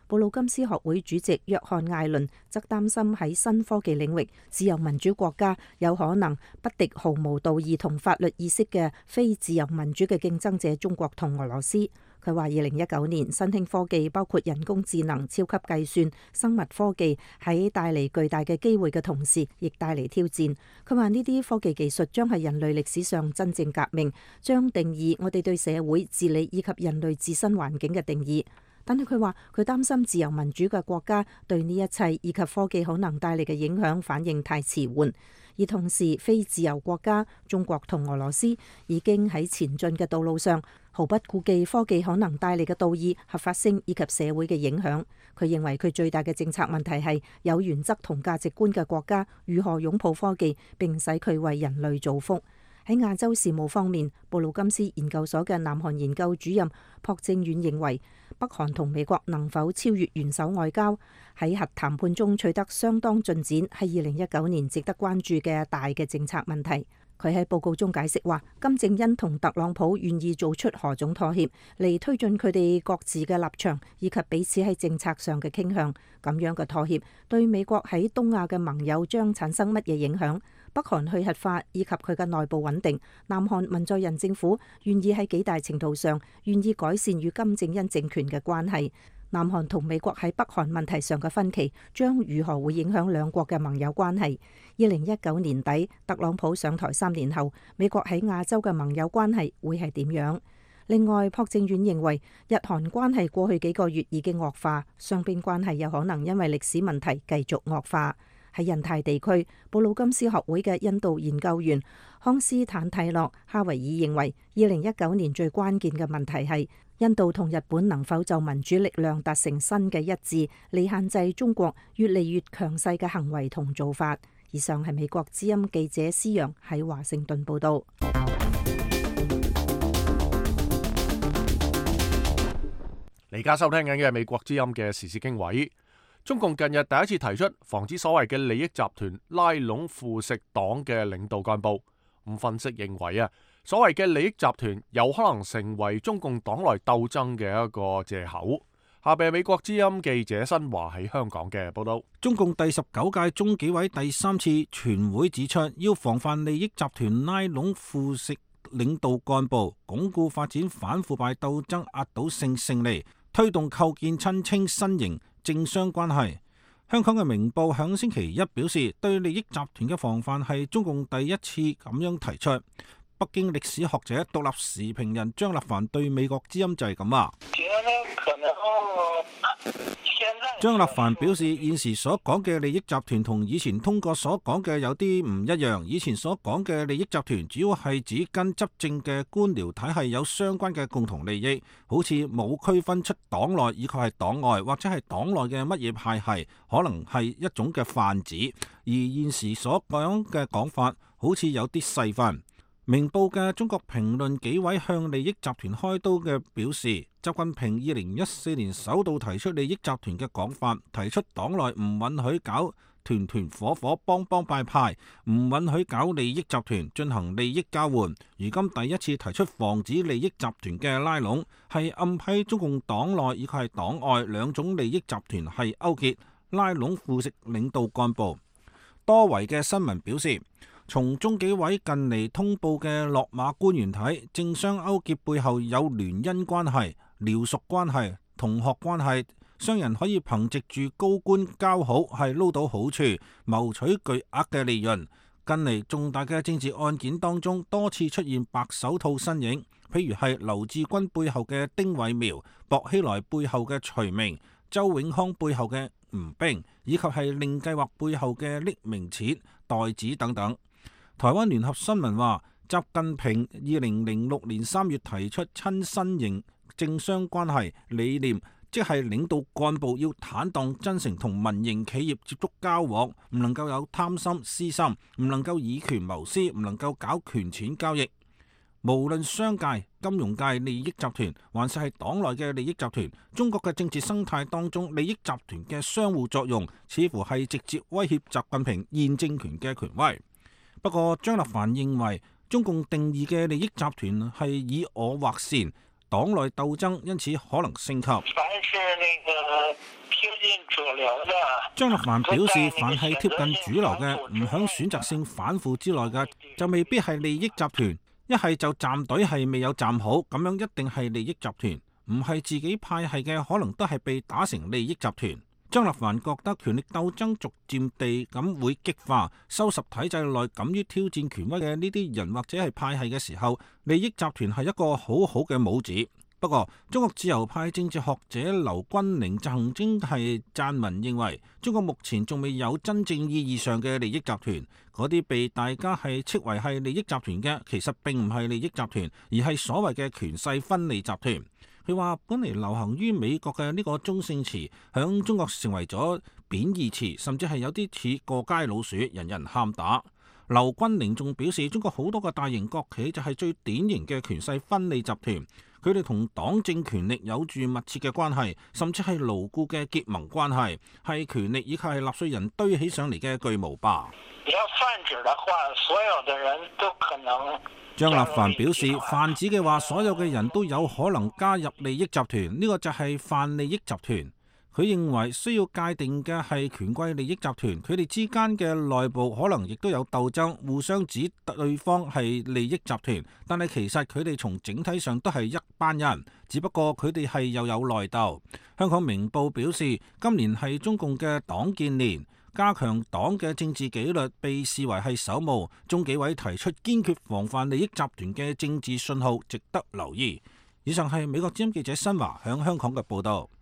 布魯金斯學會主席約翰艾倫則擔心喺新科技領域，自由民主國家有可能不敵毫無道義同法律意識嘅非自由民主嘅競爭者中國同俄羅斯。佢話：二零一九年新興科技包括人工智能、超級計算、生物科技，喺帶嚟巨大嘅機會嘅同時，亦帶嚟挑戰。佢話呢啲科技技術將係人類歷史上真正革命，將定義我哋對社會治理以及人類自身環境嘅定義。但係佢話佢擔心自由民主嘅國家對呢一切以及科技可能帶嚟嘅影響反應太遲緩，而同時非自由國家中國同俄羅斯已經喺前進嘅道路上，毫不顧忌科技可能帶嚟嘅道義、合法性以及社會嘅影響。佢認為佢最大嘅政策問題係有原則同價值觀嘅國家如何擁抱科技並使佢為人類造福。喺亞洲事務方面，布魯金斯研究所嘅南韓研究主任朴正遠認為，北韓同美國能否超越元首外交，喺核談判中取得相當進展，係二零一九年值得關注嘅大嘅政策問題。佢喺報告中解釋話，金正恩同特朗普願意做出何種妥協嚟推進佢哋各自嘅立場，以及彼此喺政策上嘅傾向。咁樣嘅妥協對美國喺東亞嘅盟友將產生乜嘢影響？北韓去核化以及佢嘅內部穩定，南韓文在寅政府願意喺幾大程度上願意改善與金正恩政權嘅關係。南韓同美國喺北韓問題上嘅分歧將如何會影響兩國嘅盟友關係？二零一九年底特朗普上台三年後，美國喺亞洲嘅盟友關係會係點樣？另外，朴正遠認為日韓關係過去幾個月已經惡化，雙邊關係有可能因為歷史問題繼續惡化。喺印太地區，布魯金斯學會嘅印度研究員康斯坦蒂諾哈維爾認為，二零一九年最關鍵嘅問題係印度同日本能否就民主力量達成新嘅一致，嚟限制中國越嚟越強勢嘅行為同做法。以上係美國之音記者施陽喺華盛頓報導。 你而家收聽緊嘅係美國之音嘅時事經緯。中共近日第一次提出防止所謂嘅利益集團拉攏腐蝕黨嘅領導幹部。咁分析認為啊，所謂嘅利益集團有可能成為中共黨內鬥爭嘅一個藉口。下邊係美國之音記者新華喺香港嘅報道。 中共第十九屆中紀委第三次全會指出，要防範利益集團拉攏腐蝕領導幹部，鞏固發展反腐敗鬥爭壓倒性勝利，推動構建親清新型政商關係。香港嘅明報響星期一表示，對利益集團嘅防範係中共第一次咁樣提出。北京歷史學者、獨立時評人張立凡對美國之音就係咁話。張立凡表示，現時所講嘅利益集團同以前通過所講嘅有啲唔一樣。以前所講嘅利益集團主要係指跟執政嘅官僚體系有相關嘅共同利益，好似冇區分出黨內以及係黨外，或者係黨內嘅乜嘢派系，可能係一種嘅泛指。而現時所講嘅講法好似有啲細分。明報嘅中國評論紀委向利益集團開刀嘅表示，習近平二零一四年首度提出利益集團嘅講法，提出黨內唔允許搞團團伙伙、幫幫派派，唔允許搞利益集團進行利益交換。如今第一次提出防止利益集團嘅拉攏，係暗批中共黨內以及係黨外兩種利益集團係勾結拉攏腐蝕領導幹部。多維嘅新聞表示，從中紀委近嚟通報嘅落馬官員睇，政商勾結背後有聯姻關係、僚屬關係、同學關係，商人可以憑藉住高官交好係撈到好處，謀取巨額嘅利潤。近嚟重大嘅政治案件當中，多次出現白手套身影，譬如係劉志軍背後嘅丁偉苗、薄熙來背後嘅徐明、周永康背後嘅吳冰，以及係令計劃背後嘅匿名錢、代子等等。台灣聯合新聞話，習近平二零零六年三月提出親新型政商關係理念，即係領導幹部要坦蕩真誠同民營企業接觸交往，唔能夠有貪心私心，唔能夠以權謀私，唔能夠搞權錢交易。無論商界、金融界利益集團，還是係黨內嘅利益集團，中國嘅政治生態當中，利益集團嘅相互作用，似乎係直接威脅習近平現政權嘅權威。不過張立凡認為，中共定義嘅利益集團係以我劃線， 黨內鬥爭因此可能升級。 凡是那個貼近主流的， 張立凡表示，凡係貼近主流嘅，唔響選擇性反腐之內嘅，就未必係利益集團。一係就站隊係未有站好，咁樣一定係利益集團。唔係自己派系嘅，可能都係被打成利益集團。張立凡覺得權力鬥爭逐漸地咁會激化，收拾體制內敢於挑戰權威嘅呢啲人或者係派系嘅時候，利益集團係一個好好嘅帽子。不過，中國自由派政治學者劉君寧就曾經係撰文認為，中國目前仲未有真正意義上嘅利益集團。嗰啲被大家係斥為係利益集團嘅，其實並唔係利益集團，而係所謂嘅權勢分離集團。佢話：本嚟流行於美國嘅呢個中性詞，響中國成為咗貶義詞，甚至係有啲似過街老鼠，人人喊打。劉君寧仲表示，中國好多個大型國企就係最典型嘅權勢分離集團。佢哋同黨政權力有住密切嘅關係，甚至係牢固嘅結盟關係，係權力以及係納稅人堆起上嚟嘅巨無霸。 你要泛指的話，所有的人都可能。 張立凡表示，泛指嘅話，所有嘅人都有可能加入利益集團，呢個就係泛利益集團。佢認為需要界定嘅係權貴利益集團，佢哋之間嘅內部可能亦都有鬥爭，互相指對方係利益集團，但係其實佢哋從整體上都係一班人，只不過佢哋係又有內鬥。香港明報表示，今年係中共嘅黨建年，加強黨嘅政治紀律被視為係首務。中紀委提出堅決防範利益集團嘅政治信號，值得留意。以上係美國之音記者新華響香港嘅報導。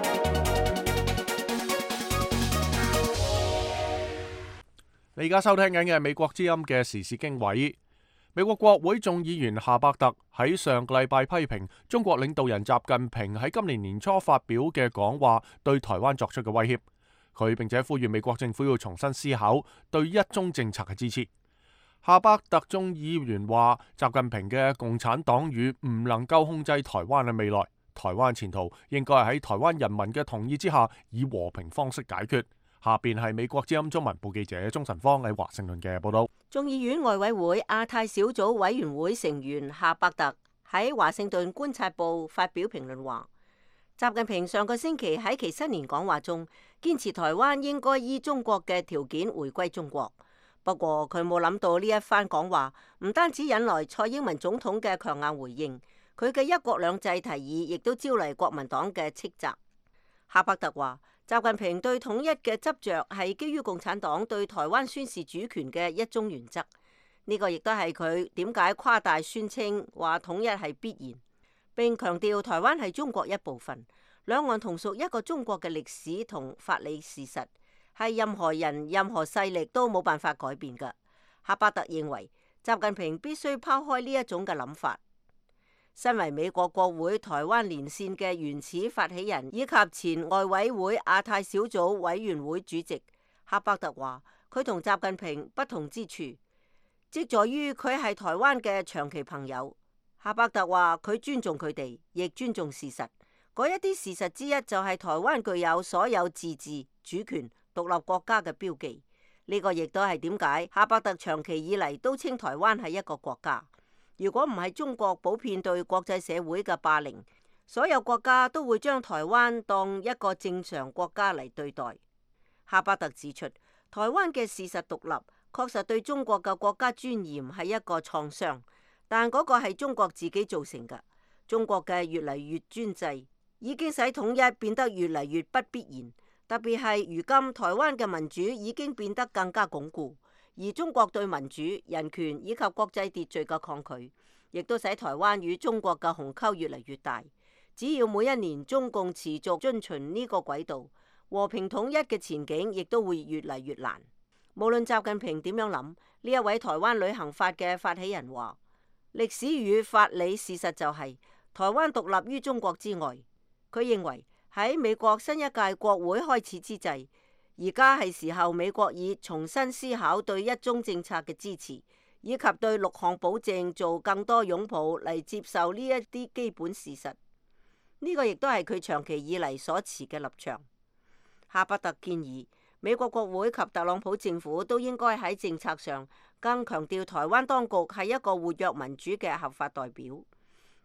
你而家收聽緊嘅係美國之音嘅時事經緯。美國國會眾議員夏伯特喺上個禮拜批評中國領導人習近平喺今年年初發表嘅講話對台灣作出嘅威脅。佢並且呼籲美國政府要重新思考對一中政策嘅支持。夏伯特眾議員話，習近平嘅共產黨羽唔能夠控制台灣嘅未來，台灣前途應該係喺台灣人民嘅同意之下，以和平方式解決。下邊係美國之音中文部記者鍾晨芳喺華盛頓嘅報道。 眾議院外委會亞太小組委員會成員夏伯特喺華盛頓觀察報發表評論話，習近平上個星期喺其新年講話中堅持台灣應該依中國嘅條件回歸中國。不過佢冇諗到呢一番講話唔單止引來蔡英文總統嘅強硬回應，佢嘅一國兩制提議亦都招嚟國民黨嘅斥責。夏伯特話，習近平對統一嘅執着係基於共產黨對台灣宣示主權嘅一中原則，呢個亦都係佢點解誇大宣稱話統一係必然，並強調台灣係中國一部分，兩岸同屬一個中國嘅歷史同法理事實，係任何人任何勢力都冇辦法改變㗎。夏伯特認為習近平必須拋開呢一種嘅諗法。身為美國國會台灣連線嘅原始發起人以及前外委會亞太小組委員會主席，夏伯特話，佢同習近平不同之處，即在於佢係台灣嘅長期朋友。夏伯特話，佢尊重佢哋，亦尊重事實。嗰一啲事實之一就係台灣具有所有自治、主權、獨立國家嘅標記。呢個亦都係點解夏伯特長期以嚟都稱台灣係一個國家。如果唔係中國普遍對國際社會嘅霸凌，所有國家都會將台灣當一個正常國家嚟對待。夏伯特指出，台灣嘅事實獨立確實對中國嘅國家尊嚴係一個創傷，但嗰個係中國自己造成嘅。中國嘅越嚟越專制，已經使統一變得越嚟越不必然。特別係如今台灣嘅民主已經變得更加鞏固。而中國對民主、人權以及國際秩序嘅抗拒，亦都使台灣與中國嘅鴻溝越嚟越大。只要每一年中共持續遵循呢個軌道，和平統一嘅前景亦都會越嚟越難。無論習近平點樣諗，呢一位台灣旅行法嘅發起人話：歷史與法理事實就係台灣獨立於中國之外。佢認為喺美國新一屆國會開始之際，而家係時候美國以重新思考對一中政策嘅支持，以及對六項保證做更多擁抱嚟接受呢一啲基本事實。呢個亦都係佢長期以嚟所持嘅立場。夏伯特建議美國國會及特朗普政府都應該喺政策上更強調台灣當局係一個活躍民主嘅合法代表，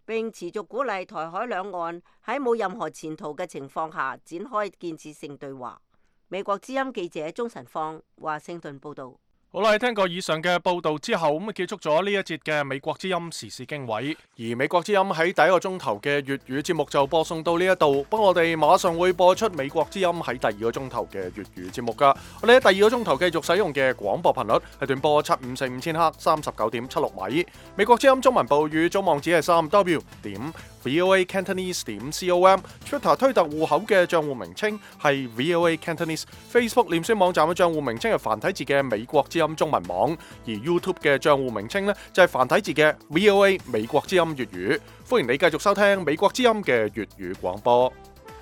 並持續鼓勵台海兩岸喺冇任何前途嘅情況下展開建設性對話。美國之音記者鍾晨芳華盛頓報道。 好啦，聽過以上嘅報道之後，咁結束咗呢一節嘅美國之音時事經緯。而美國之音喺第一個鐘頭嘅粵語節目就播送到呢一度，不過我哋馬上會播出美國之音喺第二個鐘頭嘅粵語節目噶。我哋喺第二個鐘頭繼續使用嘅廣播頻率係短波七五四五千赫三十九點七六米。美國之音中文部語組網址係三 W 點 V O A Cantonese 點 com，Twitter 推特戶口嘅賬戶名稱係 V O A Cantonese，Facebook 臉書網站嘅賬戶名稱係繁體字嘅美國之音中文網，而 YouTube 嘅賬戶名稱呢就係繁體字嘅 V O A 美國之音粵語。歡迎你繼續收聽美國之音嘅粵語廣播。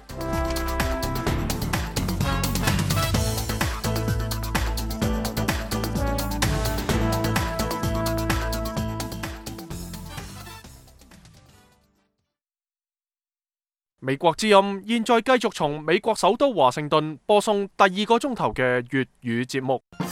美國之音現在繼續從美國首都華盛頓播送第二個鐘頭嘅粵語節目。